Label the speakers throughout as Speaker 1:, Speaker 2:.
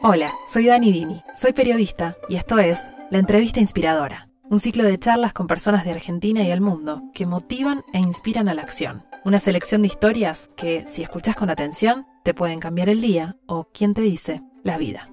Speaker 1: Hola, soy Dani Dini, soy periodista y esto es La Entrevista Inspiradora, un ciclo de charlas con personas de Argentina y el mundo que motivan e inspiran a la acción. Una selección de historias que, si escuchás con atención, te pueden cambiar el día o, quién te dice, la vida.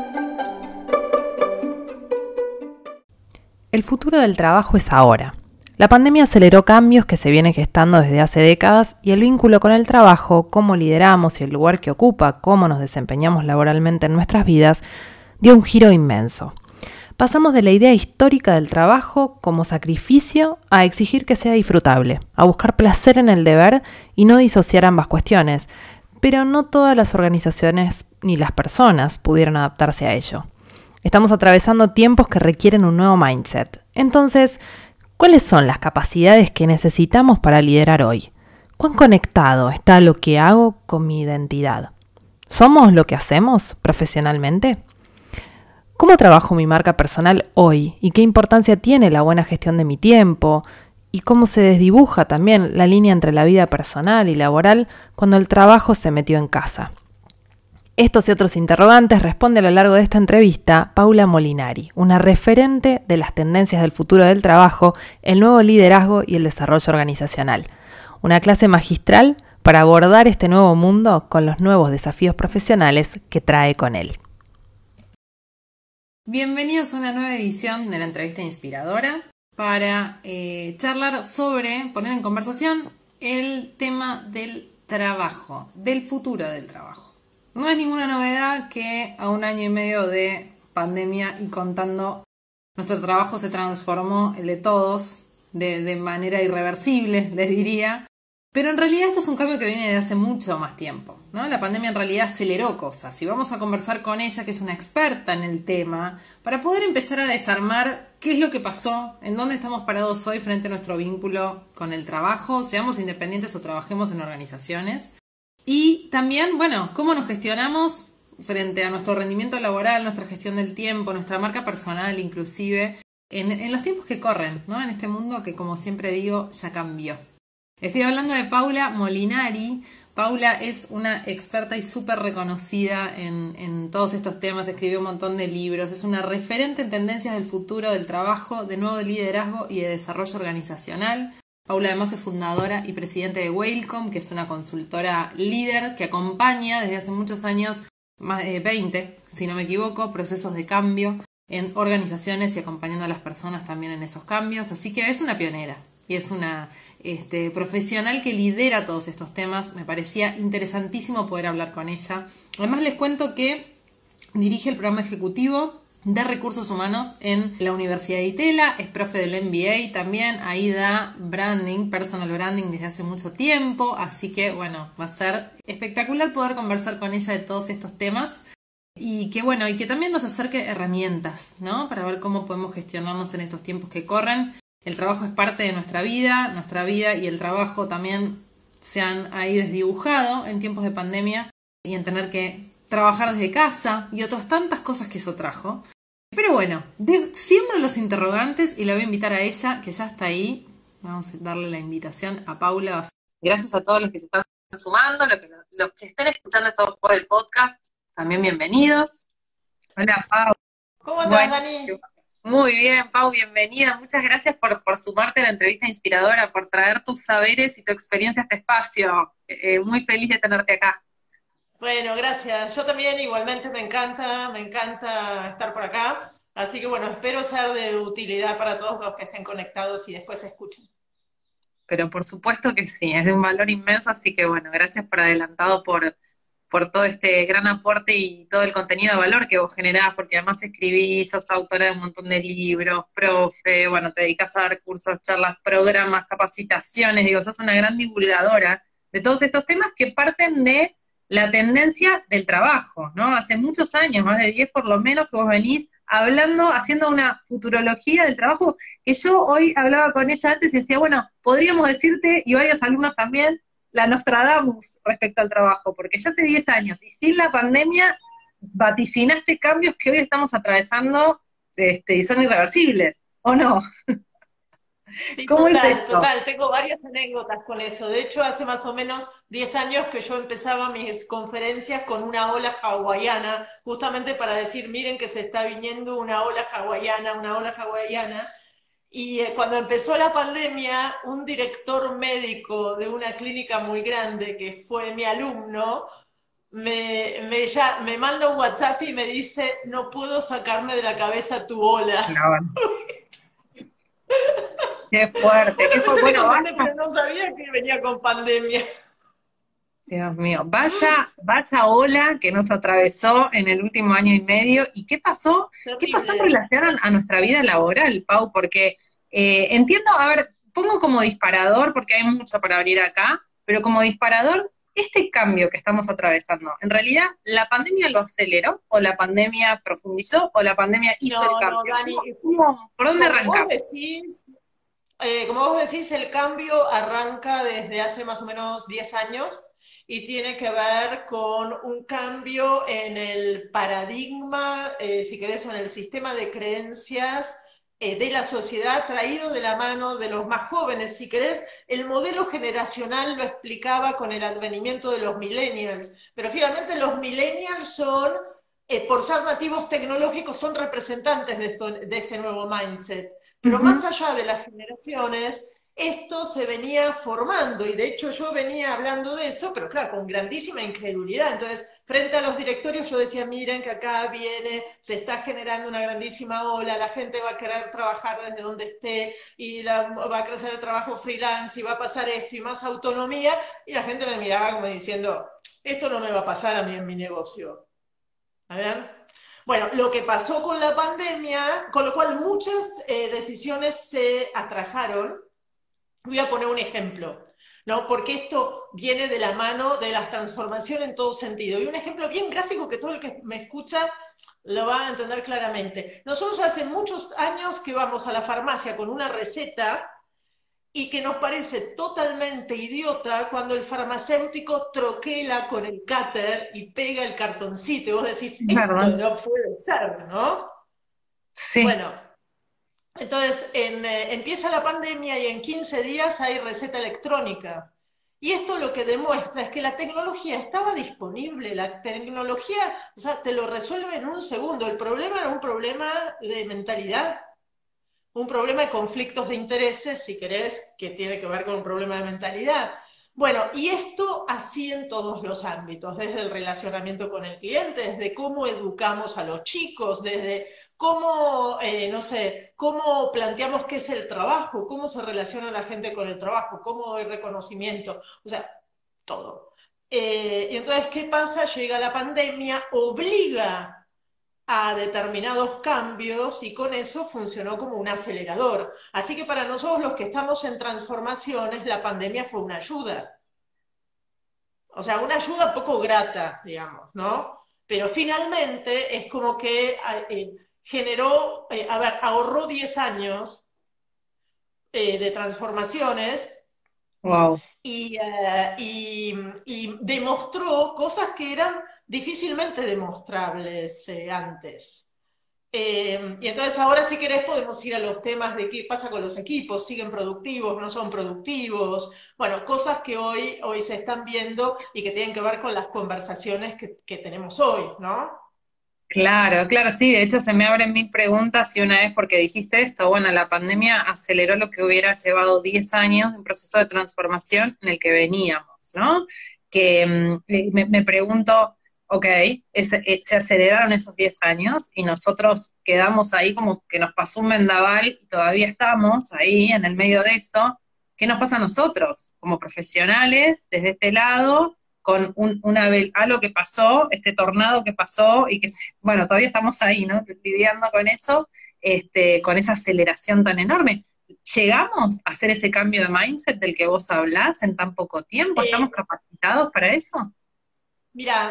Speaker 1: El futuro del trabajo es ahora. La pandemia aceleró cambios que se vienen gestando desde hace décadas y el vínculo con el trabajo, cómo lideramos y el lugar que ocupa, cómo nos desempeñamos laboralmente en nuestras vidas, dio un giro inmenso. Pasamos de la idea histórica del trabajo como sacrificio a exigir que sea disfrutable, a buscar placer en el deber y no disociar ambas cuestiones, pero no todas las organizaciones ni las personas pudieron adaptarse a ello. Estamos atravesando tiempos que requieren un nuevo mindset. Entonces, ¿cuáles son las capacidades que necesitamos para liderar hoy? ¿Cuán conectado está lo que hago con mi identidad? ¿Somos lo que hacemos profesionalmente? ¿Cómo trabajo mi marca personal hoy? ¿Y qué importancia tiene la buena gestión de mi tiempo? ¿Y cómo se desdibuja también la línea entre la vida personal y laboral cuando el trabajo se metió en casa? Estos y otros interrogantes responde a lo largo de esta entrevista Paula Molinari, una referente de las tendencias del futuro del trabajo, el nuevo liderazgo y el desarrollo organizacional. Una clase magistral para abordar este nuevo mundo con los nuevos desafíos profesionales que trae con él. Bienvenidos a una nueva edición de la Entrevista Inspiradora para charlar sobre, poner en conversación el tema del trabajo, del futuro del trabajo. No es ninguna novedad que a 1 año y medio de pandemia y contando, nuestro trabajo se transformó, el de todos, de manera irreversible, les diría. Pero en realidad esto es un cambio que viene de hace mucho más tiempo, ¿no? La pandemia en realidad aceleró cosas y vamos a conversar con ella, que es una experta en el tema, para poder empezar a desarmar qué es lo que pasó, en dónde estamos parados hoy frente a nuestro vínculo con el trabajo, seamos independientes o trabajemos en organizaciones. Y también, bueno, cómo nos gestionamos frente a nuestro rendimiento laboral, nuestra gestión del tiempo, nuestra marca personal inclusive, en los tiempos que corren, ¿no? En este mundo que, como siempre digo, ya cambió. Estoy hablando de Paula Molinari. Paula es una experta y súper reconocida en todos estos temas, escribió un montón de libros, es una referente en tendencias del futuro del trabajo, de nuevo liderazgo y de desarrollo organizacional. Paula además es fundadora y presidente de Wellcome, que es una consultora líder que acompaña desde hace muchos años, más de 20, si no me equivoco, procesos de cambio en organizaciones y acompañando a las personas también en esos cambios. Así que es una pionera y es una profesional que lidera todos estos temas. Me parecía interesantísimo poder hablar con ella. Además les cuento que dirige el programa ejecutivo de recursos humanos en la Universidad de Itela, es profe del MBA también, ahí da branding, personal branding desde hace mucho tiempo, así que bueno, va a ser espectacular poder conversar con ella de todos estos temas y que también nos acerque herramientas, ¿no? Para ver cómo podemos gestionarnos en estos tiempos que corren. El trabajo es parte de nuestra vida y el trabajo también se han ahí desdibujado en tiempos de pandemia y en tener que trabajar desde casa y otras tantas cosas que eso trajo. Pero bueno, siempre los interrogantes y la voy a invitar a ella, que ya está ahí. Vamos a darle la invitación a Paula. Gracias a todos los que se están sumando, los que estén escuchando esto por el podcast, también bienvenidos. Hola, Pau.
Speaker 2: ¿Cómo andás, Dani?
Speaker 1: Muy bien, Pau, bienvenida. Muchas gracias por sumarte a la entrevista inspiradora, por traer tus saberes y tu experiencia a este espacio. Muy feliz de tenerte acá.
Speaker 2: Bueno, gracias. Yo también igualmente me encanta estar por acá. Así que bueno, espero ser de utilidad para todos los que estén conectados y después escuchen.
Speaker 1: Pero por supuesto que sí, es de un valor inmenso, así que bueno, gracias por adelantado por todo este gran aporte y todo el contenido de valor que vos generás, porque además escribís, sos autora de un montón de libros, profe, bueno, te dedicas a dar cursos, charlas, programas, capacitaciones, digo, sos una gran divulgadora de todos estos temas que parten de la tendencia del trabajo, ¿no? Hace muchos años, más de 10 por lo menos, que vos venís hablando, haciendo una futurología del trabajo, que yo hoy hablaba con ella antes y decía, bueno, podríamos decirte, y varios alumnos también, la Nostradamus respecto al trabajo, porque ya hace 10 años, y sin la pandemia, vaticinaste cambios que hoy estamos atravesando y son irreversibles, ¿o no?
Speaker 2: Sí,
Speaker 3: ¿Cómo es
Speaker 2: total,
Speaker 3: esto?
Speaker 2: total. Tengo varias anécdotas con eso. De hecho, hace más o menos 10 años que yo empezaba mis conferencias con una ola hawaiana, justamente para decir, miren que se está viniendo una ola hawaiana, una ola hawaiana. Y cuando empezó la pandemia, un director médico de una clínica muy grande, que fue mi alumno, me manda un WhatsApp y me dice, no puedo sacarme de la cabeza tu ola.
Speaker 3: No, qué fuerte, qué
Speaker 2: Bueno,
Speaker 3: fuerte.
Speaker 2: yo le
Speaker 3: Bueno,
Speaker 2: contesté,
Speaker 3: vaya,
Speaker 2: pero no sabía que venía con pandemia.
Speaker 3: Dios mío, vaya ola que nos atravesó en el último año y medio. ¿Y qué pasó? ¿Qué pasó en
Speaker 2: Terrible.
Speaker 3: relación a nuestra vida laboral, Pau? Porque entiendo, a ver, pongo como disparador, porque hay mucho para abrir acá, pero como disparador, este cambio que estamos atravesando, ¿en realidad la pandemia lo aceleró, o la pandemia profundizó, o la pandemia hizo el
Speaker 2: No, no,
Speaker 3: cambio?
Speaker 2: Dani,
Speaker 3: ¿Por dónde
Speaker 2: como vos
Speaker 3: arrancamos?
Speaker 2: decís, como vos decís, el cambio arranca desde hace más o menos 10 años y tiene que ver con un cambio en el paradigma, si querés, en el sistema de creencias de la sociedad, traído de la mano de los más jóvenes. Si querés, el modelo generacional lo explicaba con el advenimiento de los millennials, pero finalmente los millennials son, por ser nativos tecnológicos, son representantes de este nuevo mindset. Pero más
Speaker 3: Ujú.
Speaker 2: allá de las generaciones, esto se venía formando y de hecho yo venía hablando de eso, pero claro, con grandísima incredulidad. Entonces, frente a los directorios yo decía, miren que acá viene, se está generando una grandísima ola, la gente va a querer trabajar desde donde esté y va a crecer el trabajo freelance y va a pasar esto y más autonomía y la gente me miraba como diciendo, esto no me va a pasar a mí en mi negocio. A ver. Bueno, lo que pasó con la pandemia, con lo cual muchas decisiones se atrasaron. Voy a poner un ejemplo, ¿no? Porque esto viene de la mano de la transformación en todo sentido. Y un ejemplo bien gráfico que todo el que me escucha lo va a entender claramente. Nosotros hace muchos años que vamos a la farmacia con una receta y que nos parece totalmente idiota cuando el farmacéutico troquela con el cúter y pega el cartoncito. Y vos decís,
Speaker 3: Es verdad.
Speaker 2: esto no puede ser, ¿no?
Speaker 3: Sí.
Speaker 2: Bueno, entonces empieza la pandemia y en 15 días hay receta electrónica. Y esto lo que demuestra es que la tecnología estaba disponible, la tecnología, o sea, te lo resuelve en un segundo. El problema era un problema de mentalidad, un problema de conflictos de intereses, si querés, que tiene que ver con un problema de mentalidad. Bueno, y esto así en todos los ámbitos, desde el relacionamiento con el cliente, desde cómo educamos a los chicos, desde cómo, no sé, cómo planteamos qué es el trabajo, cómo se relaciona la gente con el trabajo, cómo hay reconocimiento, o sea, todo. Y entonces, ¿qué pasa? Llega la pandemia, obliga a determinados cambios y con eso funcionó como un acelerador. Así que para nosotros los que estamos en transformaciones, la pandemia fue una ayuda. O sea, una ayuda poco grata, digamos, ¿no? Pero finalmente es como que generó, a ver, ahorró 10 años de transformaciones
Speaker 3: Wow.
Speaker 2: y demostró cosas que eran difícilmente demostrables antes. Y entonces ahora si querés podemos ir a los temas de qué pasa con los equipos, siguen productivos, no son productivos, bueno, cosas que hoy se están viendo y que tienen que ver con las conversaciones que tenemos hoy, ¿no?
Speaker 3: Claro, claro, sí, de hecho se me abren mil preguntas y una vez porque dijiste esto, bueno, la pandemia aceleró lo que hubiera llevado 10 años, un proceso de transformación en el que veníamos, ¿no? Que me pregunto, ok, se aceleraron esos 10 años y nosotros quedamos ahí como que nos pasó un vendaval y todavía estamos ahí en el medio de eso. ¿Qué nos pasa a nosotros como profesionales desde este lado? Con algo que pasó, este tornado que pasó y que, bueno, todavía estamos ahí, ¿no? Lidiando con eso, con esa aceleración tan enorme. ¿Llegamos a hacer ese cambio de mindset del que vos hablás en tan poco tiempo? ¿Estamos
Speaker 2: Eh,
Speaker 3: capacitados para eso?
Speaker 2: Mira,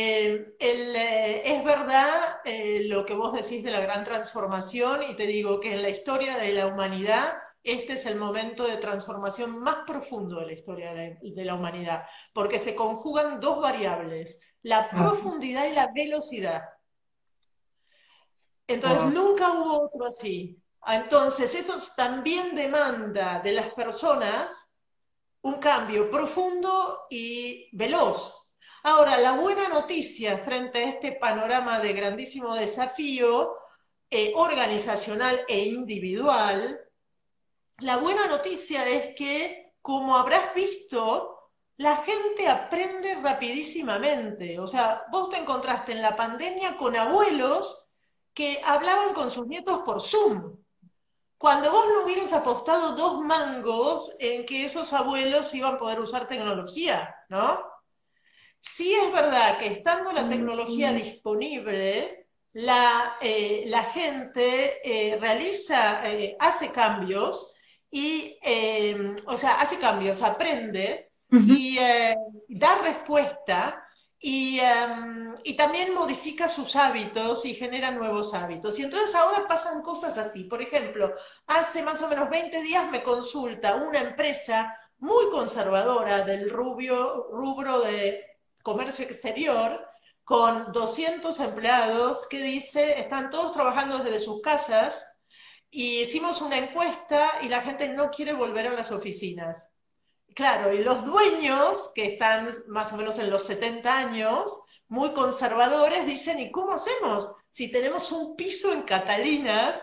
Speaker 2: es verdad lo que vos decís de la gran transformación y te digo que en la historia de la humanidad este es el momento de transformación más profundo de la historia de la humanidad, porque se conjugan dos variables, la
Speaker 3: Ah,
Speaker 2: profundidad y la velocidad. Entonces,
Speaker 3: wow.
Speaker 2: nunca hubo otro así. Entonces, esto también demanda de las personas un cambio profundo y veloz. Ahora, la buena noticia frente a este panorama de grandísimo desafío organizacional e individual, la buena noticia es que, como habrás visto, la gente aprende rapidísimamente. O sea, vos te encontraste en la pandemia con abuelos que hablaban con sus nietos por Zoom. Cuando vos no hubieras apostado 2 mangos en que esos abuelos iban a poder usar tecnología, ¿no? Sí es verdad que estando la tecnología disponible, la gente hace cambios o sea, hace cambios, aprende
Speaker 3: Ujú.
Speaker 2: y da respuesta y también modifica sus hábitos y genera nuevos hábitos. Y entonces ahora pasan cosas así. Por ejemplo, hace más o menos 20 días me consulta una empresa muy conservadora del rubro de comercio exterior, con 200 empleados, que dice, están todos trabajando desde sus casas, y hicimos una encuesta y la gente no quiere volver a las oficinas. Claro, y los dueños, que están más o menos en los 70 años, muy conservadores, dicen, ¿y cómo hacemos? Si tenemos un piso en Catalinas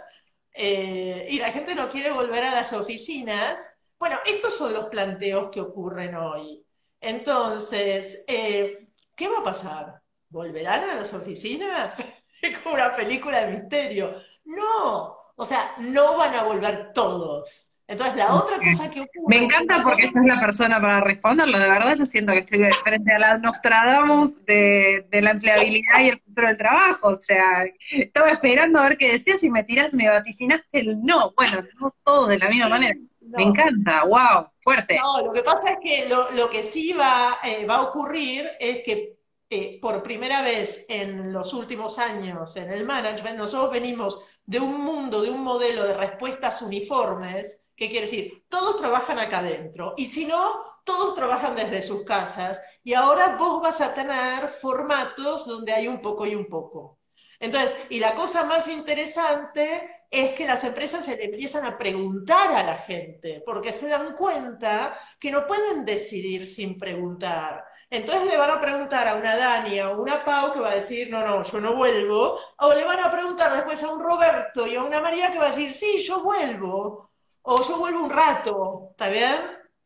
Speaker 2: y la gente no quiere volver a las oficinas. Bueno, estos son los planteos que ocurren hoy. Entonces, ¿qué va a pasar? ¿Volverán a las oficinas? Es como una película de misterio. No, o sea, no van a volver todos. Entonces, la otra cosa que
Speaker 3: Me
Speaker 2: ocurre es que
Speaker 3: encanta porque
Speaker 2: nosotros...
Speaker 3: esta es la persona para responderlo. De verdad, yo siento que estoy frente a la Nostradamus de la empleabilidad y el futuro del trabajo. O sea, estaba esperando a ver qué decías y me vaticinaste el no. Bueno, no todos de la misma manera. Me
Speaker 2: No,
Speaker 3: encanta, wow, fuerte.
Speaker 2: no, lo que pasa es que lo que sí va a ocurrir es que por primera vez en los últimos años en el management, nosotros venimos de un mundo, de un modelo de respuestas uniformes, que quiere decir, todos trabajan acá adentro, y si no, todos trabajan desde sus casas, y ahora vos vas a tener formatos donde hay un poco y un poco. Entonces, y la cosa más interesante es que las empresas se le empiezan a preguntar a la gente, porque se dan cuenta que no pueden decidir sin preguntar. Entonces le van a preguntar a una Dani o una Pau que va a decir, no, no, yo no vuelvo, o le van a preguntar después a un Roberto y a una María que va a decir, sí, yo vuelvo, o yo vuelvo un rato, ¿está bien?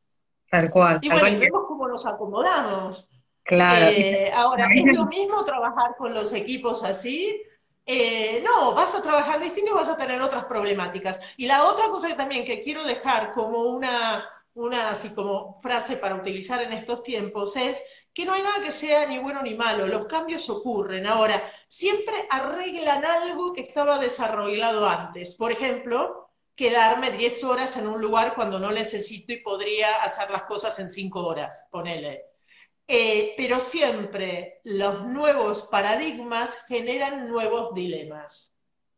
Speaker 2: Y
Speaker 3: Tal
Speaker 2: bueno, y
Speaker 3: cual.
Speaker 2: vemos cómo nos acomodamos.
Speaker 3: Claro.
Speaker 2: Ahora, ¿es lo mismo trabajar con los equipos así? No, vas a trabajar distinto y vas a tener otras problemáticas. Y la otra cosa que también que quiero dejar como una así como frase para utilizar en estos tiempos es que no hay nada que sea ni bueno ni malo, los cambios ocurren. Ahora, siempre arreglan algo que estaba desarrollado antes. Por ejemplo, quedarme 10 horas en un lugar cuando no necesito y podría hacer las cosas en 5 horas, ponele. Pero siempre los nuevos paradigmas generan nuevos dilemas.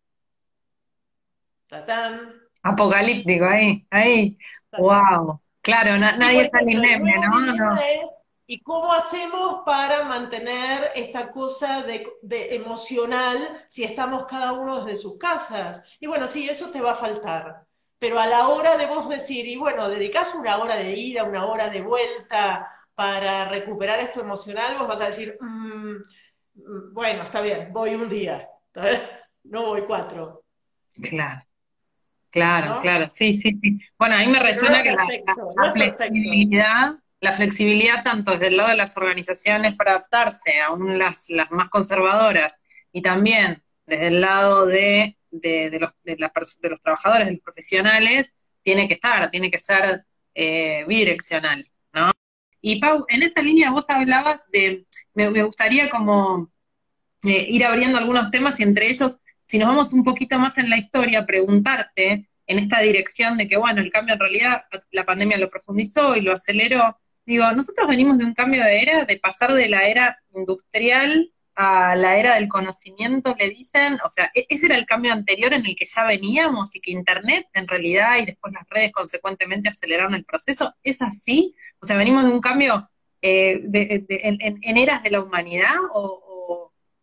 Speaker 2: ¡Tatán!
Speaker 3: Apocalíptico, ahí,
Speaker 2: ¡Tatán!
Speaker 3: wow. Claro,
Speaker 2: Y por
Speaker 3: nadie está
Speaker 2: ejemplo, el
Speaker 3: indemne,
Speaker 2: nuevo
Speaker 3: ¿no? No.
Speaker 2: dilema es, ¿y cómo hacemos para mantener esta cosa de emocional si estamos cada uno desde sus casas? Y bueno, sí, eso te va a faltar. Pero a la hora de vos decir, y bueno, dedicás una hora de ida, una hora de vuelta para recuperar esto emocional, vos vas a decir, bueno, está bien, voy un día, ¿está bien? No voy 4,
Speaker 3: Claro. Claro,
Speaker 2: ¿no?
Speaker 3: claro, sí, sí, sí. Bueno, a mí me
Speaker 2: Pero no es
Speaker 3: resuena que
Speaker 2: perfecto, no es perfecto.
Speaker 3: la flexibilidad tanto desde el lado de las organizaciones para adaptarse, aún las más conservadoras, y también desde el lado de los trabajadores, de los profesionales, tiene que ser bidireccional, ¿no? Y Pau, en esa línea vos hablabas me gustaría como ir abriendo algunos temas y entre ellos, si nos vamos un poquito más en la historia, preguntarte en esta dirección de que, bueno, el cambio en realidad la pandemia lo profundizó y lo aceleró. Digo, nosotros venimos de un cambio de era, de pasar de la era industrial a la era del conocimiento, le dicen, o sea, ese era el cambio anterior en el que ya veníamos y que Internet en realidad y después las redes consecuentemente aceleraron el proceso. ¿Es así? O sea, venimos de un cambio en eras de la humanidad o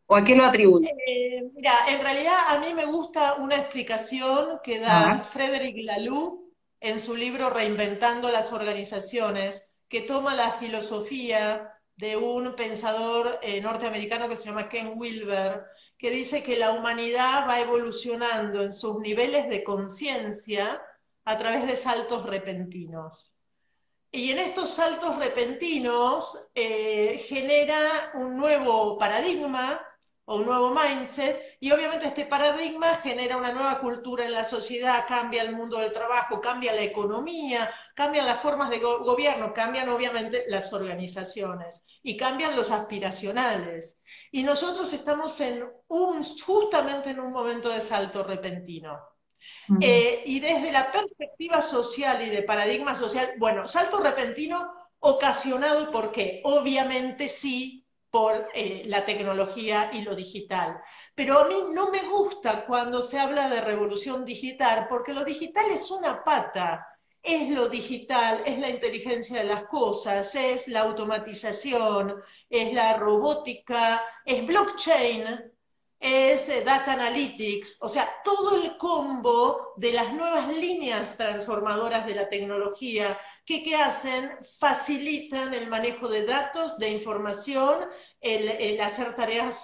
Speaker 3: ¿O a qué lo atribuye?
Speaker 2: Mira, en realidad a mí me gusta una explicación que
Speaker 3: A ver.
Speaker 2: da Frederic Laloux en su libro Reinventando las Organizaciones, que toma la filosofía de un pensador norteamericano que se llama Ken Wilber, que dice que la humanidad va evolucionando en sus niveles de conciencia a través de saltos repentinos. Y en estos saltos repentinos genera un nuevo paradigma o un nuevo mindset, y obviamente este paradigma genera una nueva cultura en la sociedad, cambia el mundo del trabajo, cambia la economía, cambian las formas de gobierno, cambian obviamente las organizaciones y cambian los aspiracionales. Y nosotros estamos justamente en un momento de salto repentino.
Speaker 3: Mm.
Speaker 2: Y desde la perspectiva social y de paradigma social, bueno, salto repentino ocasionado por qué? Obviamente sí, por la tecnología y lo digital. Pero a mí no me gusta cuando se habla de revolución digital, porque lo digital es una pata. Es lo digital, es la inteligencia de las cosas, es la automatización, es la robótica, es blockchain, es data analytics, o sea, todo el combo de las nuevas líneas transformadoras de la tecnología que hacen, facilitan el manejo de datos, de información, el hacer tareas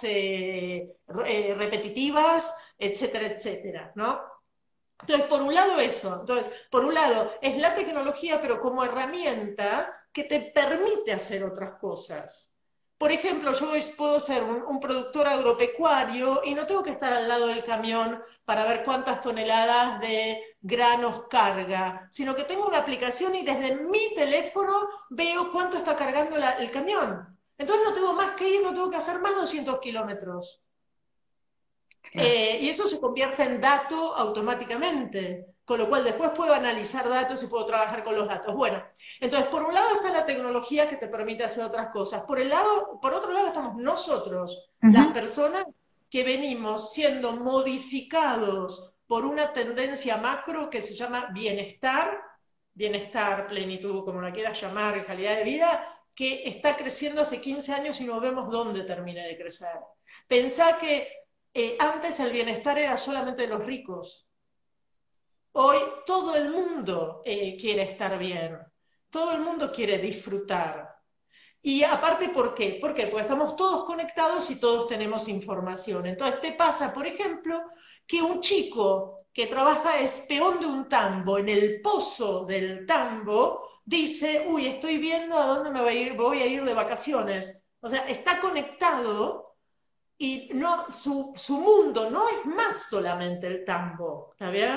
Speaker 2: repetitivas, etcétera, etcétera, ¿no? Entonces, por un lado eso, entonces, por un lado es la tecnología, pero como herramienta que te permite hacer otras cosas. Por ejemplo, yo puedo ser un productor agropecuario y no tengo que estar al lado del camión para ver cuántas toneladas de granos carga, sino que tengo una aplicación y desde mi teléfono veo cuánto está cargando el camión. Entonces no tengo más que ir, no tengo que hacer más de 200 kilómetros.
Speaker 3: Claro.
Speaker 2: Y eso se convierte en dato automáticamente, con lo cual después puedo analizar datos y puedo trabajar con los datos. Bueno, entonces por un lado está la tecnología que te permite hacer otras cosas. Por otro lado estamos nosotros, las
Speaker 3: Ujú.
Speaker 2: personas que venimos siendo modificados por una tendencia macro que se llama bienestar, plenitud, como la quieras llamar, calidad de vida, que está creciendo hace 15 años y no vemos dónde termina de crecer. Pensá que antes el bienestar era solamente de los ricos. Hoy todo el mundo quiere estar bien, todo el mundo quiere disfrutar. Y aparte, ¿por qué? ¿Por qué? Porque estamos todos conectados y todos tenemos información. Entonces te pasa, por ejemplo, que un chico que trabaja es peón de un tambo, en el pozo del tambo, dice, uy, estoy viendo a dónde voy a ir de vacaciones. O sea, está conectado y no, su mundo no es más solamente el tambo, ¿está bien?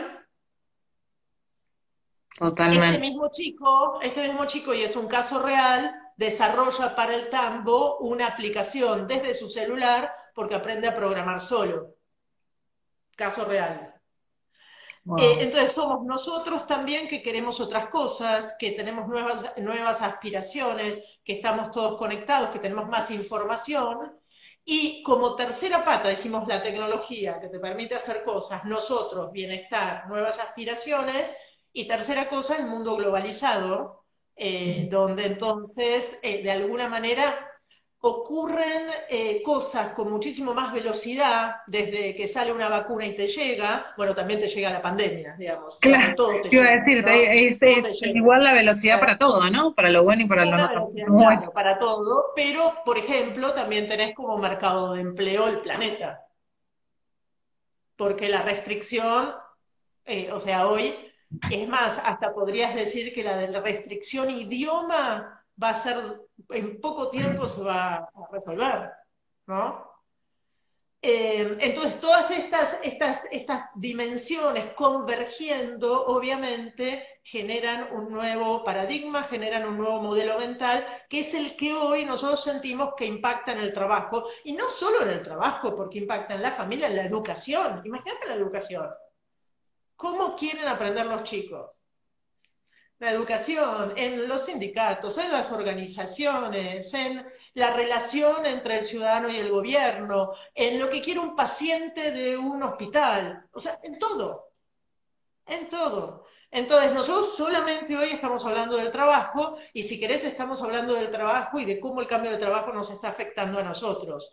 Speaker 3: Totalmente.
Speaker 2: Este mismo chico, y es un caso real, desarrolla para el tambo una aplicación desde su celular porque aprende a programar solo. Caso real.
Speaker 3: Wow.
Speaker 2: Entonces somos nosotros también que queremos otras cosas, que tenemos nuevas aspiraciones, que estamos todos conectados, que tenemos más información. Y como tercera pata dijimos la tecnología que te permite hacer cosas, nosotros, bienestar, nuevas aspiraciones. Y tercera cosa, el mundo globalizado, donde entonces de alguna manera ocurren cosas con muchísimo más velocidad, desde que sale una vacuna y te llega, bueno, también te llega la pandemia, digamos,
Speaker 3: Claro,
Speaker 2: todo te
Speaker 3: te iba a
Speaker 2: llega,
Speaker 3: decir,
Speaker 2: ¿no? Todo te
Speaker 3: es
Speaker 2: llega.
Speaker 3: igual la velocidad para todo, ¿no? Para lo bueno y para lo
Speaker 2: Una
Speaker 3: no tan
Speaker 2: velocidad,
Speaker 3: bueno.
Speaker 2: claro, para todo, pero, por ejemplo, también tenés como mercado de empleo el planeta, porque la restricción, o sea, hoy, es más, hasta podrías decir que la de la restricción idioma va a ser, en poco tiempo se va a resolver, ¿no? Entonces, todas estas dimensiones convergiendo, obviamente, generan un nuevo paradigma, generan un nuevo modelo mental, que es el que hoy nosotros sentimos que impacta en el trabajo, y no solo en el trabajo, porque impacta en la familia, en la educación. Imagínate la educación. ¿Cómo quieren aprender los chicos? La educación, en los sindicatos, en las organizaciones, en la relación entre el ciudadano y el gobierno, en lo que quiere un paciente de un hospital, o sea, en todo, en todo. Entonces, nosotros solamente hoy estamos hablando del trabajo y si querés estamos hablando del trabajo y de cómo el cambio de trabajo nos está afectando a nosotros.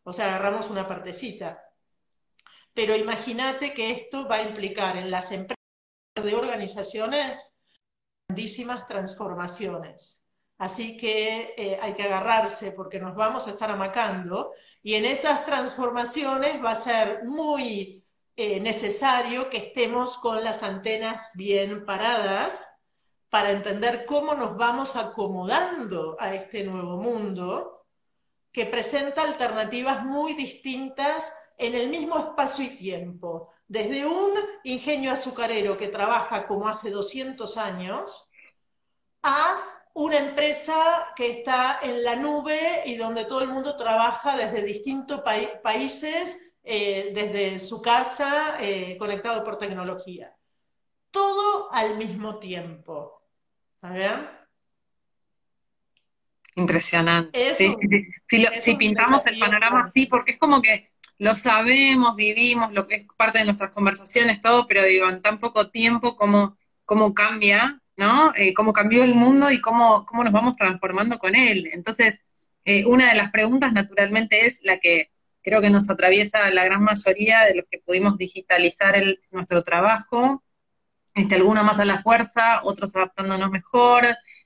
Speaker 2: O sea, agarramos una partecita. Pero imagínate que esto va a implicar en las empresas de organizaciones grandísimas transformaciones. Así que hay que agarrarse porque nos vamos a estar amacando y en esas transformaciones va a ser muy necesario que estemos con las antenas bien paradas para entender cómo nos vamos acomodando a este nuevo mundo que presenta alternativas muy distintas en el mismo espacio y tiempo. Desde un ingenio azucarero que trabaja como hace 200 años, a una empresa que está en la nube y donde todo el mundo trabaja desde distintos países, desde su casa, conectado por tecnología. Todo al mismo tiempo. ¿Está bien?
Speaker 3: Impresionante.
Speaker 2: Es
Speaker 3: Sí, sí,
Speaker 2: un,
Speaker 3: sí.
Speaker 2: es
Speaker 3: Si
Speaker 2: un
Speaker 3: pintamos el
Speaker 2: desafío
Speaker 3: panorama así,
Speaker 2: gigante.
Speaker 3: porque es como que lo sabemos, vivimos, lo que es parte de nuestras conversaciones, todo, pero digo, en tan poco tiempo, cómo cambia, ¿no? Cómo cambió el mundo y cómo nos vamos transformando con él. Entonces, una de las preguntas naturalmente es la que creo que nos atraviesa la gran mayoría de los que pudimos digitalizar nuestro trabajo, algunos más a la fuerza, otros adaptándonos mejor,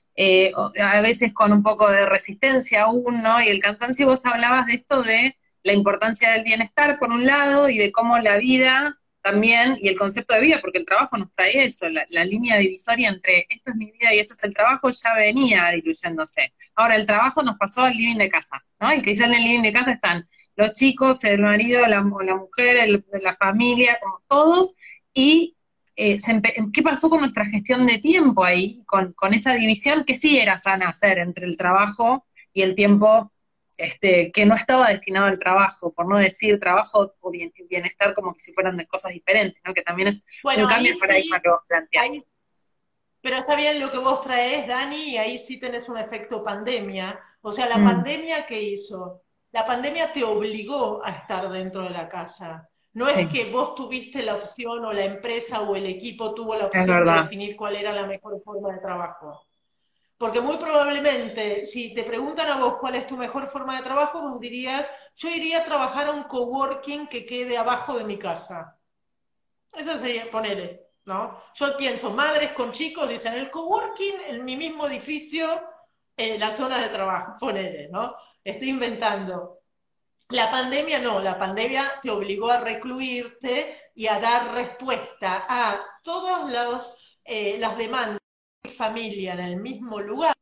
Speaker 3: a veces con un poco de resistencia aún, ¿no? Y el cansancio, vos hablabas de esto de la importancia del bienestar, por un lado, y de cómo la vida también, y el concepto de vida, porque el trabajo nos trae eso, la línea divisoria entre esto es mi vida y esto es el trabajo, ya venía diluyéndose. Ahora, el trabajo nos pasó al living de casa, ¿no? Y que dicen en el living de casa están los chicos, el marido, la mujer, la familia, como todos, y ¿qué pasó con nuestra gestión de tiempo ahí, con esa división que sí era sana hacer entre el trabajo y el tiempo que no estaba destinado al trabajo, por no decir trabajo o bienestar como que si fueran de cosas diferentes, ¿no? Que también es un
Speaker 2: Bueno,
Speaker 3: cambio
Speaker 2: ahí
Speaker 3: de paradigma
Speaker 2: sí,
Speaker 3: que vos planteás.
Speaker 2: ahí, pero está bien lo que vos traes, Dani, y ahí sí tenés un efecto pandemia. O sea, la
Speaker 3: Mm,
Speaker 2: pandemia, ¿qué hizo? La pandemia te obligó a estar dentro de la casa. No es
Speaker 3: sí,
Speaker 2: que vos tuviste la opción o la empresa o el equipo tuvo la
Speaker 3: es
Speaker 2: opción de
Speaker 3: verdad.
Speaker 2: definir cuál era la mejor forma de trabajo. Porque muy probablemente, si te preguntan a vos cuál es tu mejor forma de trabajo, vos dirías, yo iría a trabajar a un coworking que quede abajo de mi casa. Eso sería, ponele, ¿no? Yo pienso, madres con chicos, dicen, el coworking en mi mismo edificio, la zona de trabajo, ponele, ¿no? Estoy inventando. La pandemia no, la pandemia te obligó a recluirte y a dar respuesta a todas las demandas de familia en el mismo lugar,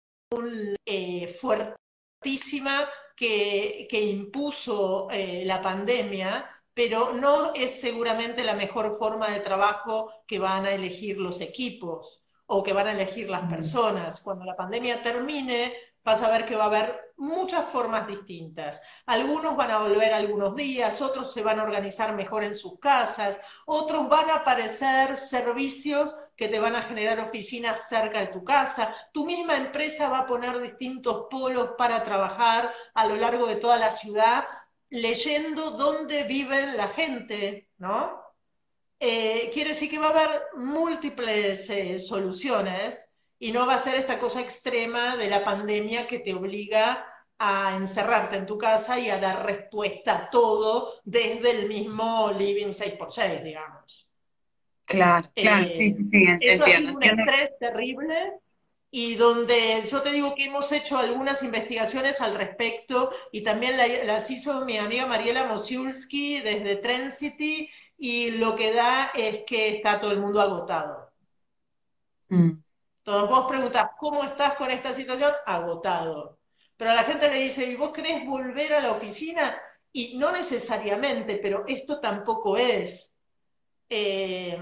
Speaker 2: fuertísima que impuso la pandemia, pero no es seguramente la mejor forma de trabajo que van a elegir los equipos o que van a elegir las
Speaker 3: Mm.
Speaker 2: personas. Cuando la pandemia termine, vas a ver que va a haber muchas formas distintas. Algunos van a volver algunos días, otros se van a organizar mejor en sus casas, otros van a aparecer servicios que te van a generar oficinas cerca de tu casa. Tu misma empresa va a poner distintos polos para trabajar a lo largo de toda la ciudad, leyendo dónde viven la gente, ¿no? Quiere decir que va a haber múltiples soluciones y no va a ser esta cosa extrema de la pandemia que te obliga a encerrarte en tu casa y a dar respuesta a todo desde el mismo living 6x6, digamos.
Speaker 3: Claro, claro, sí, sí, sí,
Speaker 2: Eso ha
Speaker 3: entiendo,
Speaker 2: sido un
Speaker 3: entiendo.
Speaker 2: estrés terrible y donde yo te digo que hemos hecho algunas investigaciones al respecto y también las hizo mi amiga Mariela Mosiulski desde Trend City y lo que da es que está todo el mundo agotado.
Speaker 3: Mm.
Speaker 2: Entonces vos preguntás, ¿cómo estás con esta situación? Agotado. Pero a la gente le dice, ¿y vos querés volver a la oficina? Y no necesariamente, pero esto tampoco es. Eh,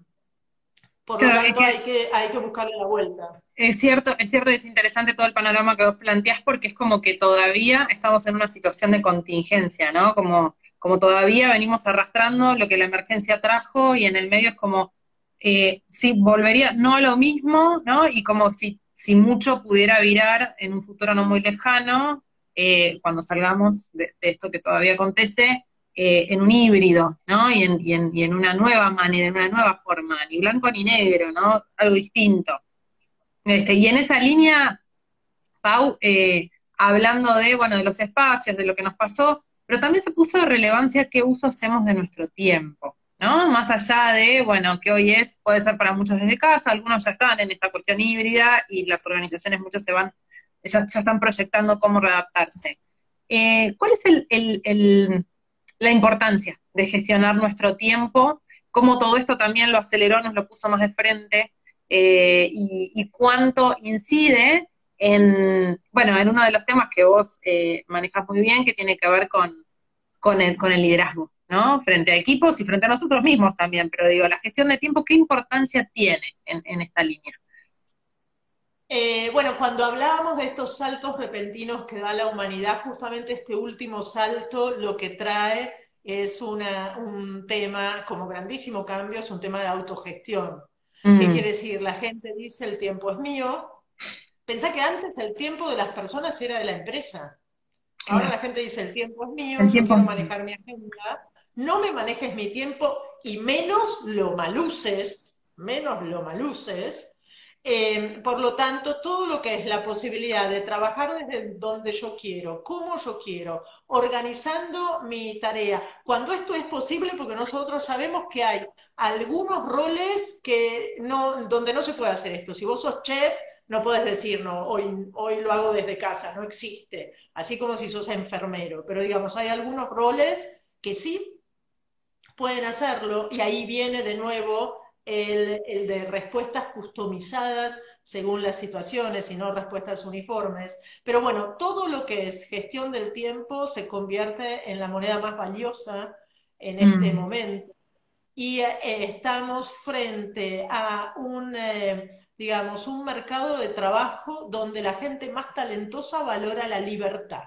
Speaker 2: por lo
Speaker 3: Claro, es
Speaker 2: tanto,
Speaker 3: que
Speaker 2: hay que buscarle la vuelta.
Speaker 3: es cierto, es interesante todo el panorama que vos planteás porque es como que todavía estamos en una situación de contingencia, ¿no? Como todavía venimos arrastrando lo que la emergencia trajo y en el medio es como, si volvería, no a lo mismo, ¿no? Y como si mucho pudiera virar en un futuro no muy lejano, cuando salgamos de esto que todavía acontece, en un híbrido, ¿no? Y en una nueva manera, en una nueva forma, ni blanco ni negro, ¿no? Algo distinto. Y en esa línea, Pau, hablando de, bueno, de los espacios, de lo que nos pasó, pero también se puso de relevancia qué uso hacemos de nuestro tiempo, ¿no? Más allá de, bueno, que hoy puede ser para muchos desde casa, algunos ya están en esta cuestión híbrida y las organizaciones muchas ya están proyectando cómo readaptarse. ¿Cuál es la importancia de gestionar nuestro tiempo? ¿Cómo todo esto también lo aceleró, nos lo puso más de frente? Y cuánto incide bueno, en uno de los temas que vos manejás muy bien, que tiene que ver con el liderazgo, ¿no? Frente a equipos y frente a nosotros mismos también, pero digo, la gestión de tiempo, ¿qué importancia tiene en esta línea?
Speaker 2: Bueno, cuando hablábamos de estos saltos repentinos que da la humanidad, justamente este último salto lo que trae es un tema, como grandísimo cambio, es un tema de autogestión. ¿Qué
Speaker 3: Mm,
Speaker 2: quiere decir? La gente dice el tiempo es mío. Pensá que antes el tiempo de las personas era de la empresa. Ahora
Speaker 3: claro,
Speaker 2: la gente dice el tiempo es mío,
Speaker 3: el
Speaker 2: yo
Speaker 3: tiempo.
Speaker 2: quiero manejar mi agenda. No me manejes mi tiempo y menos lo maluces, menos lo maluces. Por lo tanto, todo lo que es la posibilidad de trabajar desde donde yo quiero, como yo quiero, organizando mi tarea, cuando esto es posible, porque nosotros sabemos que hay algunos roles donde no se puede hacer esto. Si vos sos chef, no podés decir, no, hoy lo hago desde casa, no existe, así como si sos enfermero, pero digamos, hay algunos roles que sí pueden hacerlo y ahí viene de nuevo el de respuestas customizadas según las situaciones y no respuestas uniformes. Pero bueno, todo lo que es gestión del tiempo se convierte en la moneda más valiosa en este
Speaker 3: Mm,
Speaker 2: momento y estamos frente a digamos, un mercado de trabajo donde la gente más talentosa valora la libertad.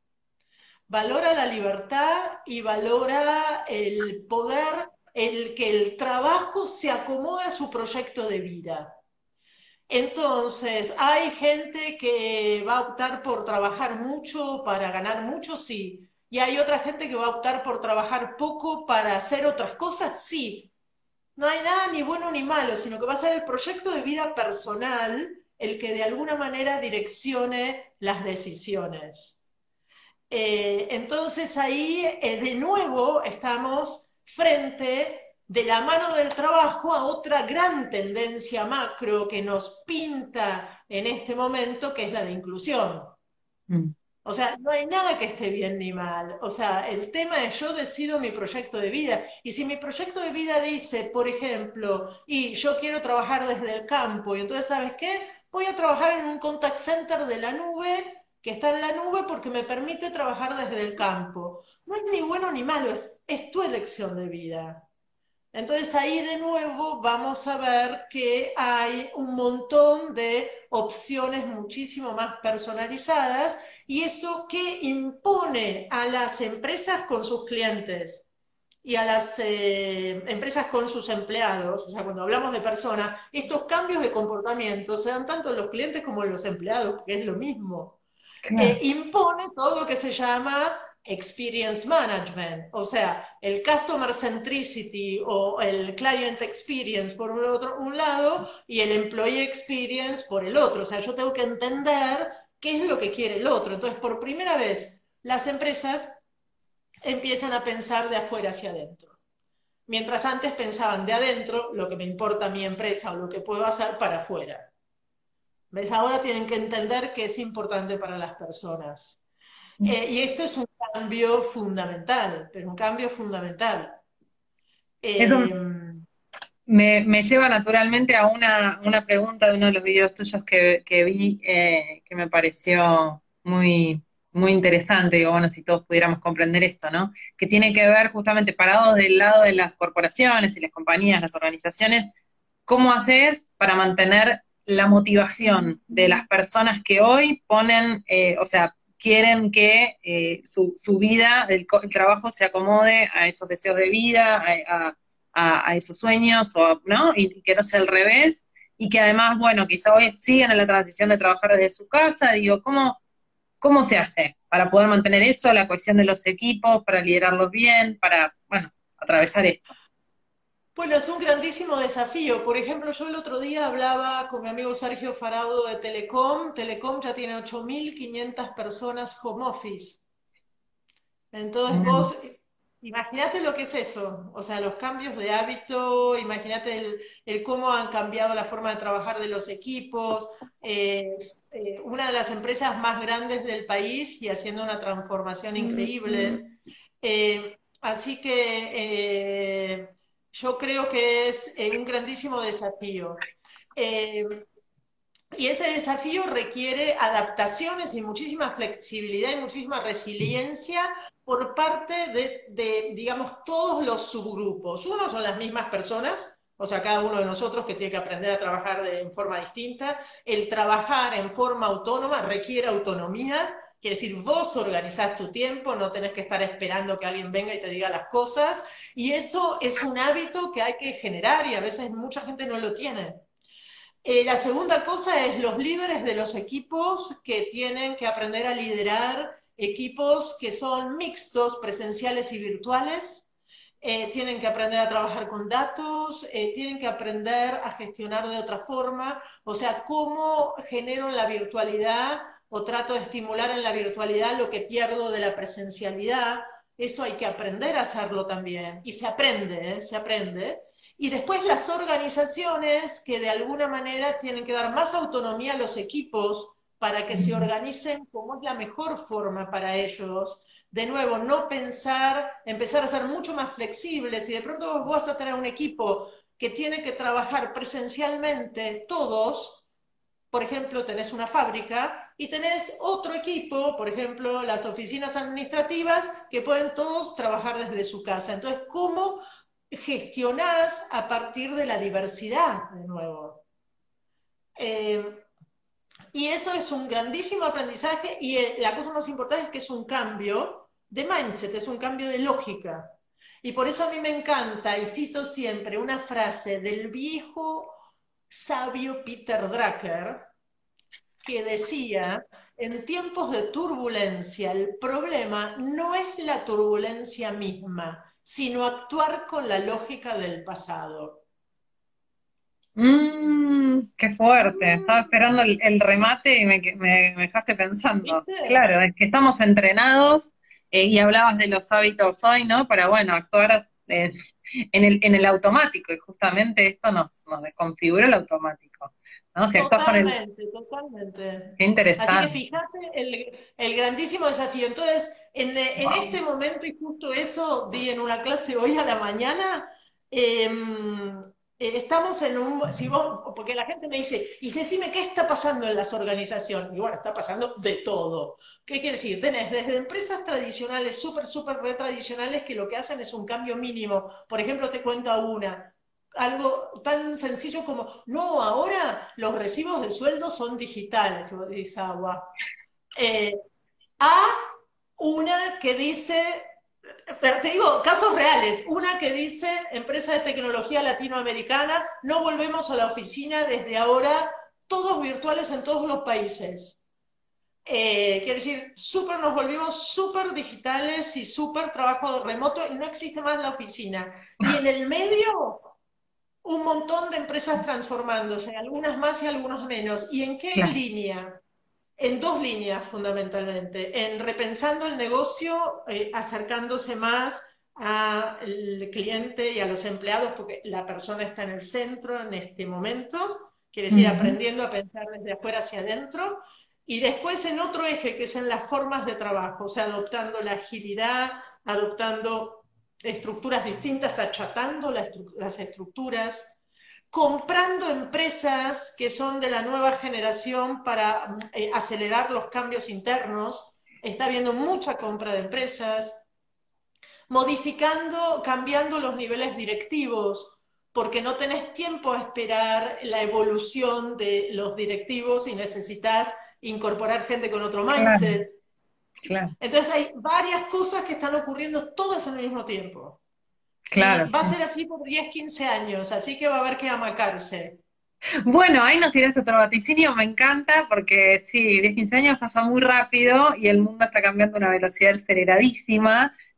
Speaker 2: Valora la libertad y valora el poder, el que el trabajo se acomode a su proyecto de vida. Entonces, hay gente que va a optar por trabajar mucho para ganar mucho, sí. Y hay otra gente que va a optar por trabajar poco para hacer otras cosas, sí. No hay nada ni bueno ni malo, sino que va a ser el proyecto de vida personal el que de alguna manera direccione las decisiones. Entonces ahí de nuevo estamos frente de la mano del trabajo a otra gran tendencia macro que nos pinta en este momento, que es la de inclusión.
Speaker 3: mm.
Speaker 2: O sea, no hay nada que esté bien ni mal. O sea, el tema es yo decido mi proyecto de vida. Y si mi proyecto de vida dice, por ejemplo, y yo quiero trabajar desde el campo, y entonces, ¿sabes qué? Voy a trabajar en un contact center de la nube, que está en la nube porque me permite trabajar desde el campo. No es ni bueno ni malo, es tu elección de vida. Entonces ahí de nuevo vamos a ver que hay un montón de opciones muchísimo más personalizadas y eso que impone a las empresas con sus clientes y a las empresas con sus empleados, o sea, cuando hablamos de personas, estos cambios de comportamiento se dan tanto en los clientes como en los empleados, que es lo mismo.
Speaker 3: Claro.
Speaker 2: Impone todo lo que se llama experience management, o sea, el customer centricity o el client experience por un lado y el employee experience por el otro. O sea, yo tengo que entender qué es lo que quiere el otro. Entonces, por primera vez, las empresas empiezan a pensar de afuera hacia adentro. Mientras antes pensaban de adentro, lo que me importa a mi empresa o lo que puedo hacer para afuera. ¿Ves? Ahora tienen que entender qué es importante para las personas. Y esto es un cambio fundamental, pero un cambio fundamental.
Speaker 3: Eso
Speaker 2: Eh,
Speaker 3: me lleva naturalmente a una pregunta de uno de los videos tuyos que vi, que me pareció muy interesante. Digo, bueno, si todos pudiéramos comprender esto, ¿no? Que tiene que ver justamente parados del lado de las corporaciones y las compañías, las organizaciones, ¿cómo haces para mantener la motivación de las personas que hoy ponen, o sea, quieren que su vida, el trabajo se acomode a esos deseos de vida, a esos sueños, ¿no? Y que no sea al revés, y que además, bueno, quizá hoy sigan en la transición de trabajar desde su casa, digo, ¿cómo se hace para poder mantener eso, la cohesión de los equipos, para liderarlos bien, para, bueno, atravesar esto?
Speaker 2: bueno, es un grandísimo desafío. Por ejemplo, yo el otro día hablaba con mi amigo Sergio Faraudo de Telecom. Telecom ya tiene 8.500 personas home office. Entonces vos, imagínate lo que es eso, o sea, los cambios de hábito, imagínate el cómo han cambiado la forma de trabajar de los equipos, es una de las empresas más grandes del país y haciendo una transformación increíble. Así que yo creo que es un grandísimo desafío. Eh, y ese desafío requiere adaptaciones y muchísima flexibilidad y muchísima resiliencia por parte digamos, todos los subgrupos. Uno son las mismas personas, o sea, cada uno de nosotros que tiene que aprender a trabajar en forma distinta. El trabajar en forma autónoma requiere autonomía, quiere decir, vos organizás tu tiempo, no tenés que estar esperando que alguien venga y te diga las cosas, y eso es un hábito que hay que generar y a veces mucha gente no lo tiene. La segunda cosa es los líderes de los equipos que tienen que aprender a liderar equipos que son mixtos, presenciales y virtuales. Tienen que aprender a trabajar con datos, tienen que aprender a gestionar de otra forma, o sea, cómo genero en la virtualidad o trato de estimular en la virtualidad lo que pierdo de la presencialidad. Eso hay que aprender a hacerlo también. Y se aprende, ¿eh? Se aprende. Y después las organizaciones que de alguna manera tienen que dar más autonomía a los equipos para que se organicen como es la mejor forma para ellos. De nuevo, no pensar, empezar a ser mucho más flexibles. Y de pronto vos vas a tener un equipo que tiene que trabajar presencialmente todos, por ejemplo, tenés una fábrica y tenés otro equipo, por ejemplo, las oficinas administrativas, que pueden todos trabajar desde su casa. Entonces, ¿cómo gestionás a partir de la diversidad, de nuevo? Y eso es un grandísimo aprendizaje y la cosa más importante es que es un cambio de mindset, es un cambio de lógica. Y por eso a mí me encanta, y cito siempre una frase del viejo sabio Peter Drucker, que decía, en tiempos de turbulencia, el problema no es la turbulencia misma, sino actuar con la lógica del pasado.
Speaker 3: Qué fuerte. Estaba
Speaker 2: Mm,
Speaker 3: esperando el remate y me dejaste pensando.
Speaker 2: ¿viste?
Speaker 3: Claro, es que estamos entrenados y hablabas de los hábitos hoy, ¿no? Para, bueno, actuar en el automático y justamente esto nos desconfigura el automático, ¿no? Si actúas con el...
Speaker 2: Totalmente, totalmente.
Speaker 3: Qué
Speaker 2: Así que
Speaker 3: interesante.
Speaker 2: fíjate el grandísimo desafío. Entonces, en
Speaker 3: Wow.
Speaker 2: este momento, y justo eso di en una clase hoy a la mañana, estamos en un, si vos, porque la gente me dice, y decime qué está pasando en las organizaciones. Y bueno, está pasando de todo. ¿Qué quiere decir? Tenés desde empresas tradicionales, súper, súper retradicionales, que lo que hacen es un cambio mínimo. Por ejemplo, te cuento una algo tan sencillo como, no, ahora los recibos de sueldo son digitales, y vos decís, ah, guau. Eh, a una que dice, pero te digo, casos reales, una que dice, empresa de tecnología latinoamericana, no volvemos a la oficina desde ahora, todos virtuales en todos los países. Quiere decir, súper nos volvimos súper digitales y súper trabajo remoto y no existe más la oficina. Y en el medio, un montón de empresas transformándose, algunas más y algunas menos. ¿Y en qué
Speaker 3: Claro.
Speaker 2: línea? En dos líneas fundamentalmente, en repensando el negocio, acercándose más al cliente y a los empleados, porque la persona está en el centro en este momento, quiere decir,
Speaker 3: Ujú.
Speaker 2: aprendiendo a pensar desde afuera hacia adentro, y después en otro eje, que es en las formas de trabajo, o sea, adoptando la agilidad, adoptando estructuras distintas, achatando las estructuras, comprando empresas que son de la nueva generación para acelerar los cambios internos. Está habiendo mucha compra de empresas, modificando, cambiando los niveles directivos, porque no tenés tiempo a esperar la evolución de los directivos y necesitas incorporar gente con otro
Speaker 3: Claro,
Speaker 2: mindset.
Speaker 3: claro,
Speaker 2: Entonces hay varias cosas que están ocurriendo todas al mismo tiempo. Y
Speaker 3: claro.
Speaker 2: va a ser así por 10 15 años, así que va a haber que amacarse.
Speaker 3: Bueno, ahí nos tiraste otro vaticinio, me encanta, porque sí, 10, 15 años pasa muy rápido y el mundo está cambiando a una velocidad aceleradísima.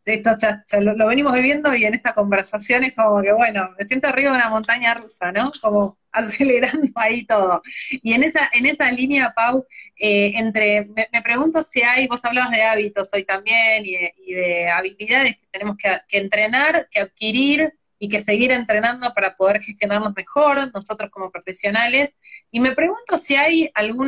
Speaker 3: esto ya lo venimos viviendo y en esta conversación es como que, bueno, me siento arriba de una montaña rusa, ¿no? Como acelerando ahí todo. Y en esa línea, Pau, me pregunto si hay, vos hablabas de hábitos hoy también y de habilidades que tenemos que entrenar, que adquirir y que seguir entrenando para poder gestionarnos mejor, nosotros como profesionales. Y me pregunto si hay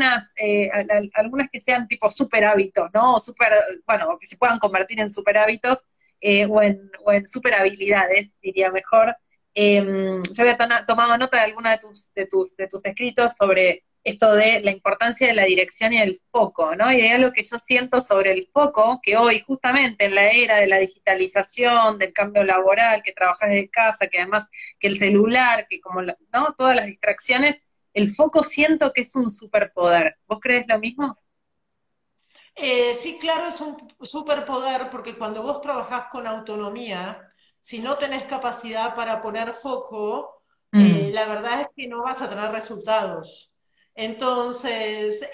Speaker 3: algunas que sean tipo super hábitos, ¿no? O super, bueno, que se puedan convertir en super hábitos o en super habilidades, diría mejor. Yo había tomado nota de alguna de tus escritos sobre esto de la importancia de la dirección y el foco, ¿no? Y hay algo que yo siento sobre el foco, que hoy justamente en la era de la digitalización, del cambio laboral, que trabajas desde casa, que además que el celular, que como, ¿no? Todas las distracciones, el foco siento que es un superpoder. ¿Vos crees lo mismo?
Speaker 2: Sí, claro, es un superpoder porque cuando vos trabajás con autonomía, si no tenés capacidad para poner foco,
Speaker 3: Mm,
Speaker 2: la verdad es que no vas a tener resultados. Entonces,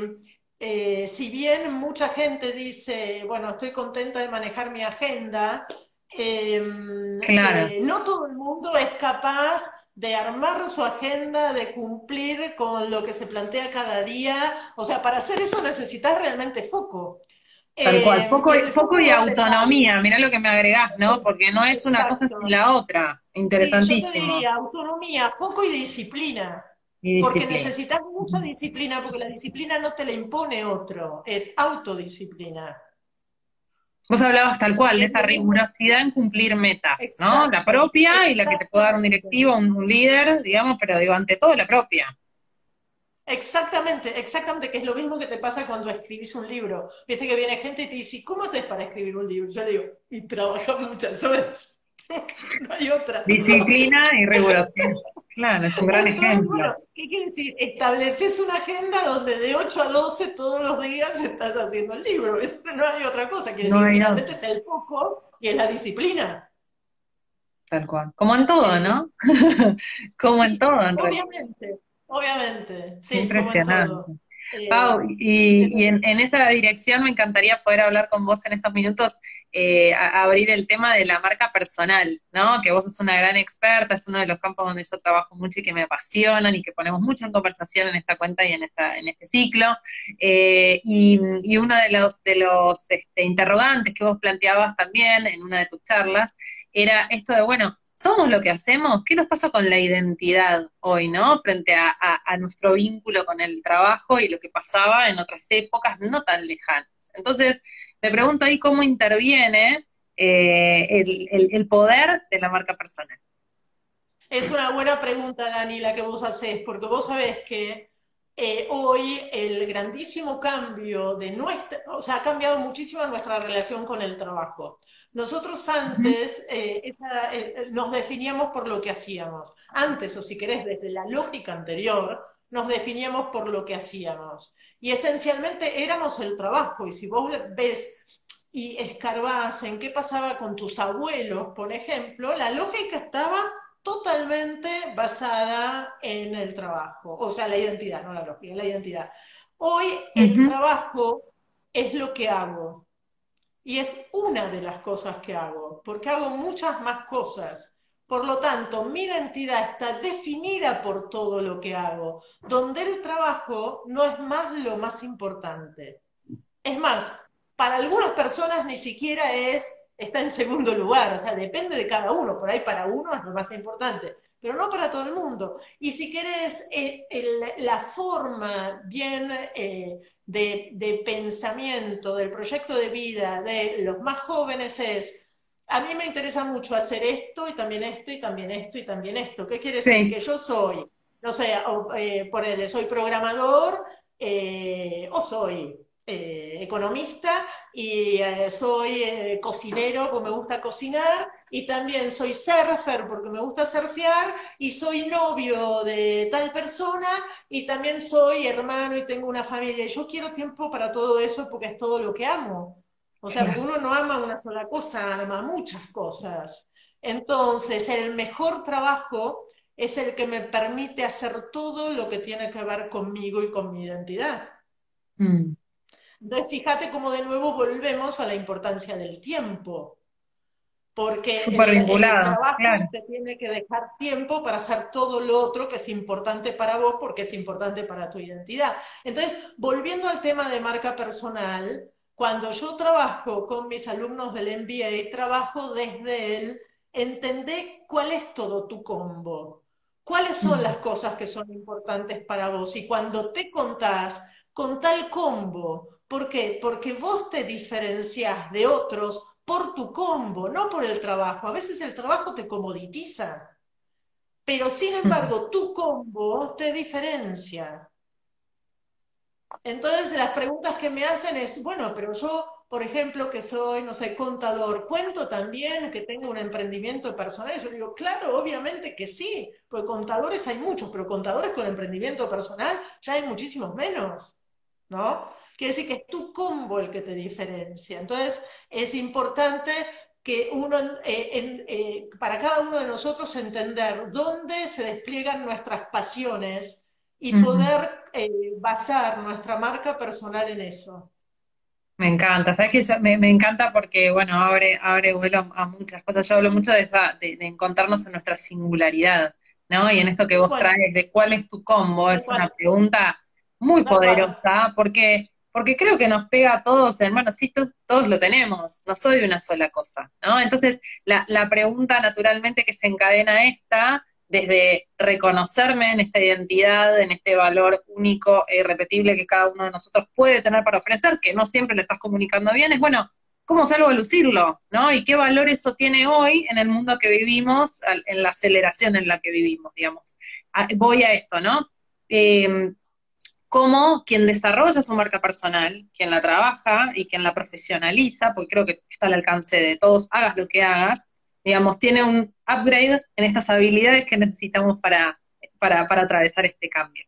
Speaker 2: si bien mucha gente dice, bueno, estoy contenta de manejar mi agenda, eh,
Speaker 3: claro.
Speaker 2: no todo el mundo es capaz de armar su agenda, de cumplir con lo que se plantea cada día. O sea, para hacer eso necesitas realmente foco.
Speaker 3: Tal cual,
Speaker 2: ¿Y el
Speaker 3: foco
Speaker 2: foco
Speaker 3: y
Speaker 2: de dónde sale?
Speaker 3: autonomía, mirá lo que me agregás, ¿no? Porque no es una cosa sin
Speaker 2: Exacto.
Speaker 3: la otra,
Speaker 2: Sí, yo te
Speaker 3: interesantísimo.
Speaker 2: diría autonomía, foco y disciplina.
Speaker 3: Y
Speaker 2: Porque
Speaker 3: disciplina.
Speaker 2: necesitas mucha disciplina, porque la disciplina no te la impone otro, es autodisciplina.
Speaker 3: Vos hablabas tal cual
Speaker 2: Que
Speaker 3: de
Speaker 2: es
Speaker 3: esta
Speaker 2: lo mismo.
Speaker 3: rigurosidad en cumplir metas, ¿no? La
Speaker 2: Exacto,
Speaker 3: propia y la que te puede dar un
Speaker 2: exactamente.
Speaker 3: directivo, un líder, digamos, pero digo, ante todo la propia.
Speaker 2: Exactamente, exactamente, que es lo mismo que te pasa cuando escribís un libro. Viste que viene gente y te dice, ¿cómo haces para escribir un libro? Yo le digo, y trabaja muchas horas. No hay otra. O sea,
Speaker 3: Disciplina y rigurosidad. Claro, es un gran
Speaker 2: entonces,
Speaker 3: ejemplo.
Speaker 2: bueno, ¿qué quiere decir? Estableces una agenda donde de 8 a 12 todos los días estás haciendo el libro. No hay otra cosa. Quiere
Speaker 3: No
Speaker 2: decir que
Speaker 3: hay
Speaker 2: finalmente
Speaker 3: otra,
Speaker 2: es el foco y es la disciplina.
Speaker 3: tal cual. Como en todo,
Speaker 2: Eh,
Speaker 3: ¿no? Como en
Speaker 2: sí,
Speaker 3: todo, en realidad.
Speaker 2: obviamente, sí, como en todo.
Speaker 3: Impresionante. Pau,
Speaker 2: Eh, es así.
Speaker 3: en esa dirección me encantaría poder hablar con vos en estos minutos, abrir el tema de la marca personal, ¿no? Que vos sos una gran experta, es uno de los campos donde yo trabajo mucho y que me apasionan y que ponemos mucho en conversación en esta cuenta y en este ciclo. Y uno de los interrogantes que vos planteabas también en una de tus charlas era esto de, bueno, ¿somos lo que hacemos? ¿Qué nos pasa con la identidad hoy, no? Frente a nuestro vínculo con el trabajo y lo que pasaba en otras épocas no tan lejanas. Entonces, me pregunto ahí cómo interviene el poder de la marca personal.
Speaker 2: Es una buena pregunta, Dani, la que vos hacés, porque vos sabés que hoy el grandísimo cambio de nuestra, o sea, ha cambiado muchísimo nuestra relación con el trabajo. Nosotros
Speaker 3: Ujú,
Speaker 2: antes nos definíamos por lo que hacíamos. Antes, o si querés, desde la lógica anterior, nos definíamos por lo que hacíamos. Y esencialmente éramos el trabajo. Y si vos ves y escarbás en qué pasaba con tus abuelos, por ejemplo, la lógica estaba totalmente basada en el trabajo, o sea, la identidad, no la lógica, la identidad. Hoy el
Speaker 3: ujú,
Speaker 2: trabajo es lo que hago y es una de las cosas que hago, porque hago muchas más cosas. Por lo tanto, mi identidad está definida por todo lo que hago, donde el trabajo no es más lo más importante. Es más, para algunas personas ni siquiera está en segundo lugar, o sea, depende de cada uno, por ahí para uno es lo más importante, pero no para todo el mundo. Y si querés, la forma bien de pensamiento, del proyecto de vida de los más jóvenes es, a mí me interesa mucho hacer esto y también esto y también esto y también esto. ¿Qué quiere decir?
Speaker 3: sí,
Speaker 2: Que yo soy, no sé, soy programador o soy economista y soy cocinero porque me gusta cocinar y también soy surfer porque me gusta surfear y soy novio de tal persona y también soy hermano y tengo una familia. Y yo quiero tiempo para todo eso porque es todo lo que amo. O sea, porque
Speaker 3: claro.
Speaker 2: uno no ama una sola cosa, ama muchas cosas. Entonces, el mejor trabajo es el que me permite hacer todo lo que tiene que ver conmigo y con mi identidad.
Speaker 3: Mm,
Speaker 2: Entonces, fíjate cómo de nuevo volvemos a la importancia del tiempo. porque
Speaker 3: Súper
Speaker 2: el
Speaker 3: vinculado,
Speaker 2: trabajo
Speaker 3: claro.
Speaker 2: te tiene que dejar tiempo para hacer todo lo otro que es importante para vos porque es importante para tu identidad. Entonces, volviendo al tema de marca personal, cuando yo trabajo con mis alumnos del MBA, trabajo desde el entender cuál es todo tu combo, cuáles son las
Speaker 3: Mm,
Speaker 2: cosas que son importantes para vos y cuando te contás con tal combo, ¿por qué? Porque vos te diferenciás de otros por tu combo, no por el trabajo. A veces el trabajo te comoditiza, pero sin
Speaker 3: mm.
Speaker 2: embargo tu combo te diferencia. Entonces las preguntas que me hacen es, bueno, pero yo, por ejemplo, que soy, no sé, contador, ¿cuento también que tengo un emprendimiento personal? Y yo digo, claro, obviamente que sí, porque contadores hay muchos, pero contadores con emprendimiento personal ya hay muchísimos menos, ¿no? Quiere decir que es tu combo el que te diferencia. Entonces es importante que uno, para cada uno de nosotros entender dónde se despliegan nuestras pasiones y
Speaker 3: Ujú.
Speaker 2: poder basar nuestra marca personal en eso.
Speaker 3: Me encanta, ¿sabes qué? Me encanta porque, bueno, abre vuelo a muchas cosas. Yo hablo mucho de de encontrarnos en nuestra singularidad, ¿no? Y en esto que vos
Speaker 2: Bueno,
Speaker 3: traes de cuál es tu combo,
Speaker 2: tal
Speaker 3: es una
Speaker 2: cual,
Speaker 3: pregunta muy
Speaker 2: tal cual.
Speaker 3: poderosa, porque creo que nos pega a todos, hermanos, sí, todos lo tenemos, no soy una sola cosa, ¿no? Entonces, la pregunta naturalmente que se encadena esta desde reconocerme en esta identidad, en este valor único e irrepetible que cada uno de nosotros puede tener para ofrecer, que no siempre lo estás comunicando bien, es bueno, ¿cómo salgo a lucirlo? ¿No? ¿Y qué valor eso tiene hoy en el mundo que vivimos, en la aceleración en la que vivimos, digamos? Voy a esto, ¿no? Eh, Como quien desarrolla su marca personal, quien la trabaja y quien la profesionaliza, porque creo que está al alcance de todos, hagas lo que hagas, digamos, tiene un upgrade en estas habilidades que necesitamos para atravesar este cambio.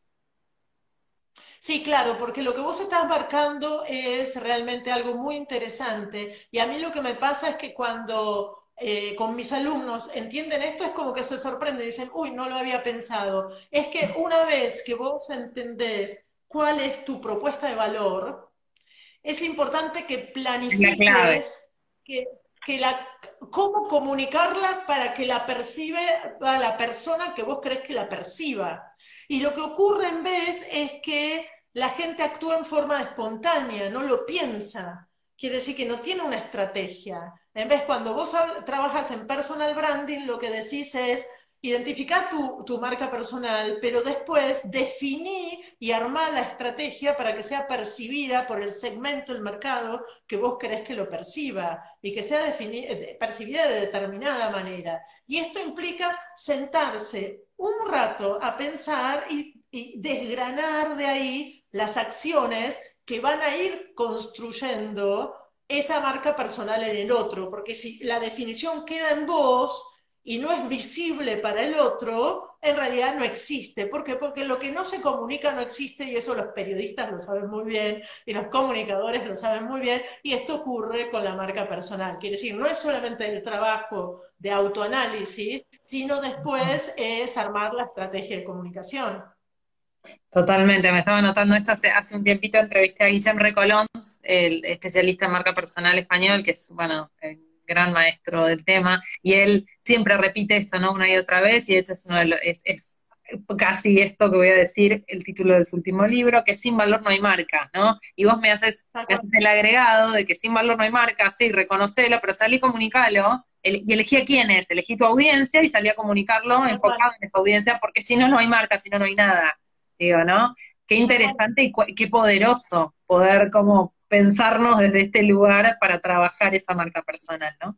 Speaker 2: Sí, claro, porque lo que vos estás marcando es realmente algo muy interesante y a mí lo que me pasa es que cuando con mis alumnos entienden esto es como que se sorprenden y dicen, uy, no lo había pensado. Es que una vez que vos entendés cuál es tu propuesta de valor, es importante que
Speaker 3: Es la clave.
Speaker 2: planifiques que, que la, cómo comunicarla para que la percibe a la persona que vos crees que la perciba. Y lo que ocurre en vez es que la gente actúa en forma espontánea, no lo piensa. Quiere decir que no tiene una estrategia. En vez, cuando vos trabajas en personal branding, lo que decís es, identificar tu marca personal, pero después definí y armar la estrategia para que sea percibida por el segmento del mercado que vos querés que lo perciba y que sea percibida de determinada manera. Y esto implica sentarse un rato a pensar y desgranar de ahí las acciones que van a ir construyendo esa marca personal en el otro, porque si la definición queda en vos, y no es visible para el otro, en realidad no existe. ¿Por qué? Porque lo que no se comunica no existe y eso los periodistas lo saben muy bien y los comunicadores lo saben muy bien y esto ocurre con la marca personal. Quiere decir, no es solamente el trabajo de autoanálisis, sino después es armar la estrategia de comunicación.
Speaker 3: Totalmente, me estaba notando esto hace un tiempito, entrevisté a Guillem Recolons, el especialista en marca personal español, que es, bueno, el gran maestro del tema, y él siempre repite esto, ¿no? Una y otra vez, y de hecho es casi esto que voy a decir, el título de su último libro, que sin valor no hay marca, ¿no? Y vos me haces el agregado de que sin valor no hay marca, sí, reconocelo, pero salí y comunicalo, y elegí a quiénes, elegí tu audiencia y salí a comunicarlo
Speaker 2: Tal cual,
Speaker 3: enfocado en esta audiencia, porque si no, no hay marca, si no, no hay nada. Digo, ¿no? Qué
Speaker 2: tal cual.
Speaker 3: interesante y qué poderoso poder como pensarnos desde este lugar para trabajar esa marca personal, ¿no?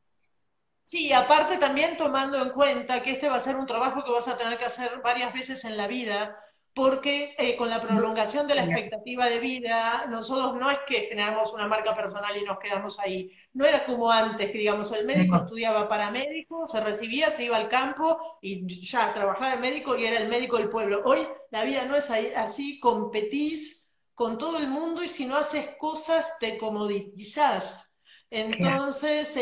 Speaker 2: Sí, aparte también tomando en cuenta que este va a ser un trabajo que vas a tener que hacer varias veces en la vida, porque con la prolongación de la expectativa de vida, nosotros no es que generamos una marca personal y nos quedamos ahí. No era como antes, que digamos, el médico
Speaker 3: No,
Speaker 2: estudiaba para médico, se recibía, se iba al campo y ya trabajaba de médico y era el médico del pueblo. Hoy la vida no es así, competís con todo el mundo y si no haces cosas te comoditizás.
Speaker 3: claro.
Speaker 2: Entonces,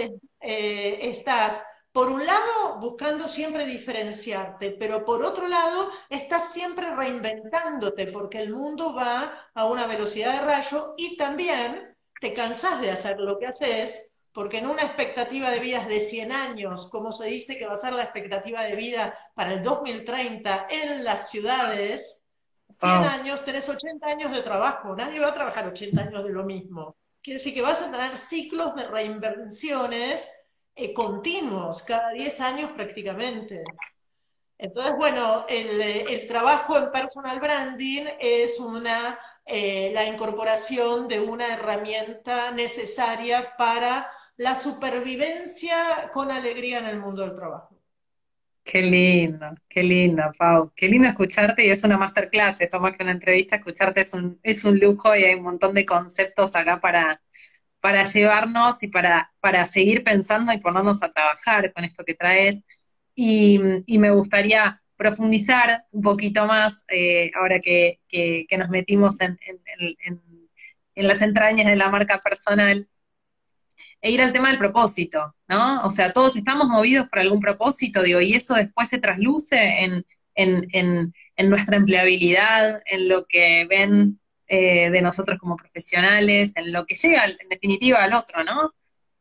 Speaker 2: estás, por un lado, buscando siempre diferenciarte, pero por otro lado, estás siempre reinventándote, porque el mundo va a una velocidad de rayo y también te cansás de hacer lo que haces, porque en una expectativa de vida de 100 años, como se dice que va a ser la expectativa de vida para el 2030 en las ciudades, 100
Speaker 3: Wow,
Speaker 2: años, tenés 80 años de trabajo, nadie va a trabajar 80 años de lo mismo. Quiere decir que vas a tener ciclos de reinvenciones continuos, cada 10 años prácticamente. Entonces, bueno, el trabajo en personal branding es la incorporación de una herramienta necesaria para la supervivencia con alegría en el mundo del trabajo.
Speaker 3: qué lindo, Pau. Qué lindo escucharte y es una masterclass, esto más que una entrevista, escucharte es un lujo y hay un montón de conceptos acá para llevarnos y para seguir pensando y ponernos a trabajar con esto que traes. Y me gustaría profundizar un poquito más, ahora que nos metimos en las entrañas de la marca personal, e ir al tema del propósito, ¿no? O sea, todos estamos movidos por algún propósito, digo, y eso después se trasluce en nuestra empleabilidad, en lo que ven de nosotros como profesionales, en lo que llega, en definitiva, al otro, ¿no?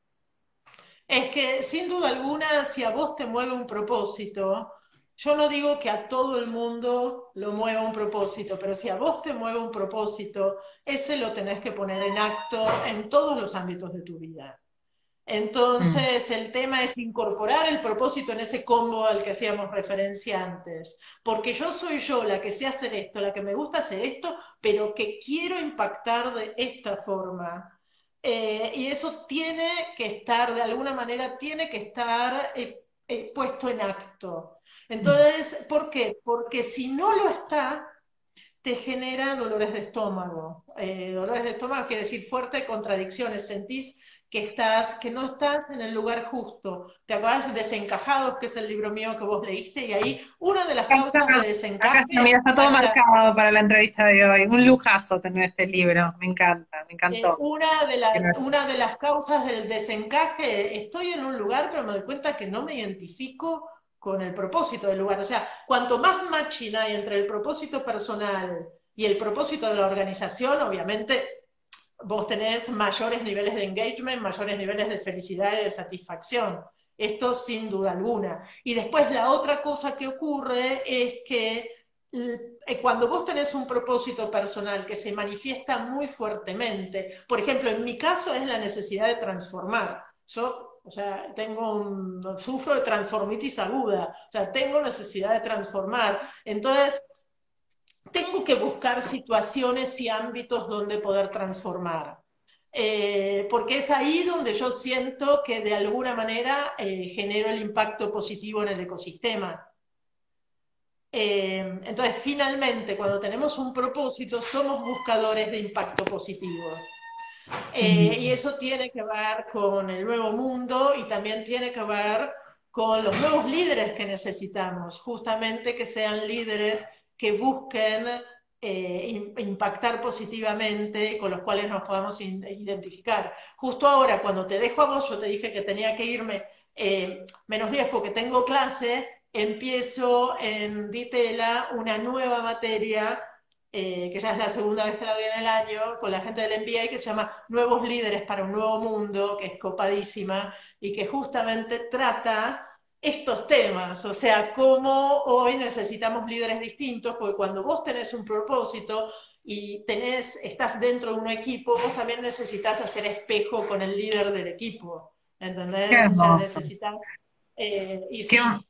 Speaker 2: Es que sin duda alguna, si a vos te mueve un propósito, yo no digo que a todo el mundo lo mueva un propósito, pero si a vos te mueve un propósito, ese lo tenés que poner en acto en todos los ámbitos de tu vida.
Speaker 3: Mm.
Speaker 2: Entonces, el tema es incorporar el propósito en ese combo al que hacíamos referencia antes. Porque yo soy yo la que sé hacer esto, la que me gusta hacer esto, pero que quiero impactar de esta forma. Y eso tiene que estar, de alguna manera, tiene que estar puesto en acto. Entonces, ¿por qué? Porque si no lo está, te genera dolores de estómago. Dolores de estómago quiere decir fuertes contradicciones. Sentís que no estás en el lugar justo. ¿Te acordás de Desencajados, que es el libro mío que vos leíste? Y ahí una de las causas de
Speaker 3: Acá
Speaker 2: desencaje
Speaker 3: está, mira, está todo
Speaker 2: está
Speaker 3: marcado para la entrevista de hoy. Un lujazo tener este libro, me encanta, me encantó.
Speaker 2: una de las causas del desencaje. Estoy en un lugar, pero me doy cuenta que no me identifico con el propósito del lugar. O sea, cuanto más matching hay entre el propósito personal y el propósito de la organización, obviamente vos tenés mayores niveles de engagement, mayores niveles de felicidad y de satisfacción. Esto sin duda alguna. Y después la otra cosa que ocurre es que cuando vos tenés un propósito personal que se manifiesta muy fuertemente, por ejemplo, en mi caso es la necesidad de transformar. Yo, o sea, sufro de transformitis aguda, o sea, tengo necesidad de transformar. Entonces, tengo que buscar situaciones y ámbitos donde poder transformar. Porque es ahí donde yo siento que de alguna manera genero el impacto positivo en el ecosistema. Entonces, finalmente, cuando tenemos un propósito, somos buscadores de impacto positivo. Y
Speaker 3: Mm.
Speaker 2: eso tiene que ver con el nuevo mundo y también tiene que ver con los nuevos líderes que necesitamos, justamente que sean líderes que busquen impactar positivamente, con los cuales nos podamos identificar. Justo ahora, cuando te dejo a vos, yo te dije que tenía que irme -10 porque tengo clase, empiezo en Ditela una nueva materia que ya es la segunda vez que la doy en el año, con la gente del MBA, que se llama Nuevos Líderes para un Nuevo Mundo, que es copadísima, y que justamente trata estos temas, o sea, cómo hoy necesitamos líderes distintos, porque cuando vos tenés un propósito y estás dentro de un equipo, vos también necesitas hacer espejo con el líder del equipo,
Speaker 3: Qué
Speaker 2: ¿entendés? O sea,
Speaker 3: hermoso.
Speaker 2: necesitas, y
Speaker 3: Qué,
Speaker 2: sí,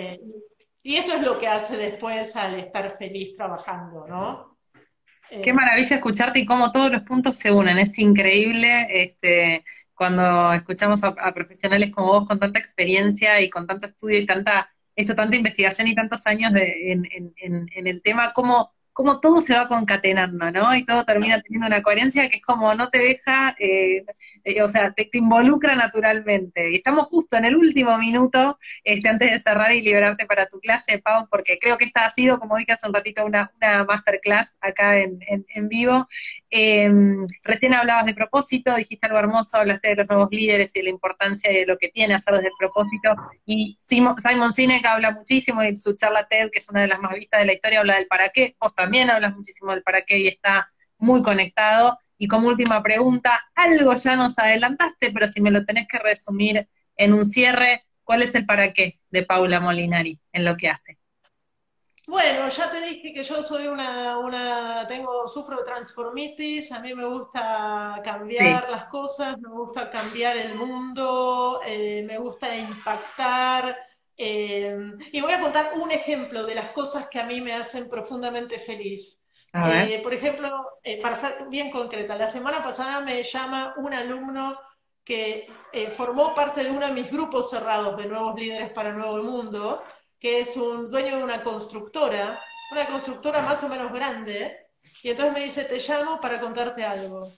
Speaker 2: y eso es lo que hace después al estar feliz trabajando, ¿no?
Speaker 3: Qué
Speaker 2: Eh,
Speaker 3: maravilla escucharte y cómo todos los puntos se unen. Es increíble cuando escuchamos a profesionales como vos con tanta experiencia y con tanto estudio y tanta investigación y tantos años en el tema, cómo todo se va concatenando, ¿no? Y todo termina teniendo una coherencia que es como no te deja, o sea, te involucra naturalmente. Y estamos justo en el último minuto antes de cerrar y liberarte para tu clase, Pau, porque creo que esta ha sido, como dije hace un ratito, una masterclass acá en vivo. Eh, Recién hablabas de propósito, dijiste algo hermoso, hablaste de los nuevos líderes y de la importancia de lo que tiene hacer desde el propósito. Y Simon Sinek habla muchísimo y su charla TED, que es una de las más vistas de la historia, habla del para qué. Vos también hablas muchísimo del para qué y está muy conectado. Y como última pregunta, algo ya nos adelantaste, pero si me lo tenés que resumir en un cierre, ¿cuál es el para qué de Paula Molinari en lo que hace?
Speaker 2: Bueno, ya te dije que yo soy sufro de transformitis, a mí me gusta
Speaker 3: Sí,
Speaker 2: cambiar las cosas, me gusta cambiar el mundo, me gusta impactar, y voy a contar un ejemplo de las cosas que a mí me hacen profundamente feliz.
Speaker 3: a ver.
Speaker 2: Por ejemplo, para ser bien concreta, la semana pasada me llama un alumno que formó parte de uno de mis grupos cerrados de nuevos líderes para el nuevo mundo, que es un dueño de una constructora más o menos grande, y entonces me dice, te llamo para contarte algo.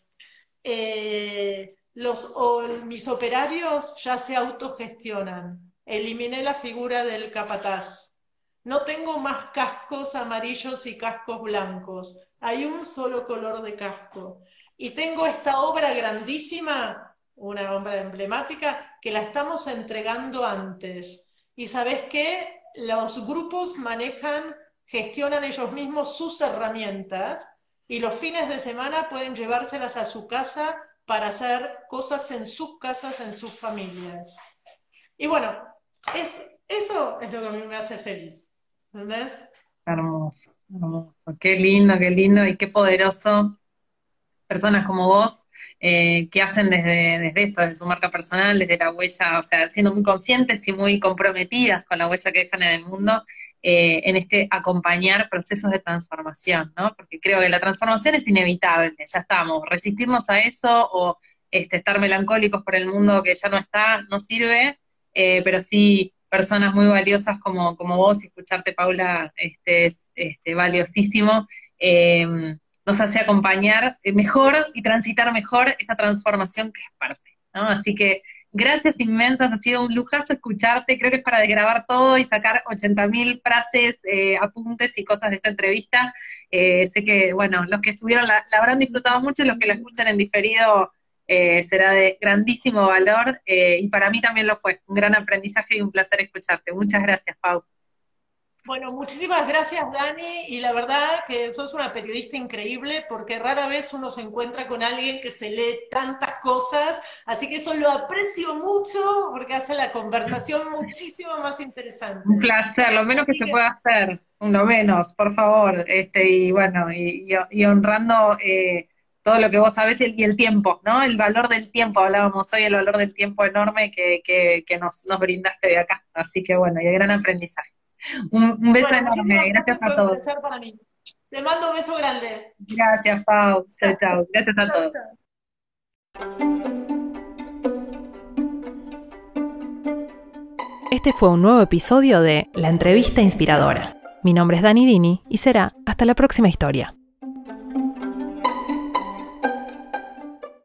Speaker 2: Mis operarios ya se autogestionan. Eliminé la figura del capataz. No tengo más cascos amarillos y cascos blancos. Hay un solo color de casco. Y tengo esta obra grandísima, una obra emblemática, que la estamos entregando antes. ¿Y sabes qué? Los grupos gestionan ellos mismos sus herramientas y los fines de semana pueden llevárselas a su casa para hacer cosas en sus casas, en sus familias. Y bueno, eso es lo que a mí me hace feliz. ¿Entendés?
Speaker 3: Hermoso, hermoso. Qué lindo y qué poderoso personas como vos que hacen desde esto, desde su marca personal, desde la huella, o sea, siendo muy conscientes y muy comprometidas con la huella que dejan en el mundo, en este acompañar procesos de transformación, ¿no? Porque creo que la transformación es inevitable, ya estamos, resistirnos a eso o estar melancólicos por el mundo que ya no está, no sirve, pero sí personas muy valiosas como vos, y escucharte, Paula, es valiosísimo. Nos hace acompañar mejor y transitar mejor esta transformación que es parte, ¿no? Así que gracias inmensas, ha sido un lujazo escucharte, creo que es para grabar todo y sacar 80.000 frases, apuntes y cosas de esta entrevista. Sé que, bueno, los que estuvieron la habrán disfrutado mucho y los que la escuchan en diferido será de grandísimo valor, y para mí también lo fue, un gran aprendizaje y un placer escucharte. Muchas gracias, Pau.
Speaker 2: Bueno, muchísimas gracias, Dani, y la verdad que sos una periodista increíble porque rara vez uno se encuentra con alguien que se lee tantas cosas, así que eso lo aprecio mucho porque hace la conversación muchísimo más interesante.
Speaker 3: Un placer, lo menos que
Speaker 2: Así
Speaker 3: se
Speaker 2: que,
Speaker 3: pueda hacer, lo menos, por favor, y bueno, y honrando todo lo que vos sabés y el tiempo, ¿no? El valor del tiempo, hablábamos hoy, el valor del tiempo enorme que nos brindaste de acá, así que bueno, y el gran aprendizaje. Un beso
Speaker 2: bueno,
Speaker 3: enorme,
Speaker 2: muchísimas
Speaker 3: gracias
Speaker 2: gracias,
Speaker 3: a
Speaker 2: fue un
Speaker 3: todos.
Speaker 2: placer para mí. Te mando un beso grande.
Speaker 3: Gracias, Pau, chao,
Speaker 2: Chao,
Speaker 3: chao, gracias a
Speaker 2: chao,
Speaker 3: todos.
Speaker 2: chao.
Speaker 4: Este fue un nuevo episodio de La Entrevista Inspiradora. Mi nombre es Dani Dini y será hasta la próxima historia.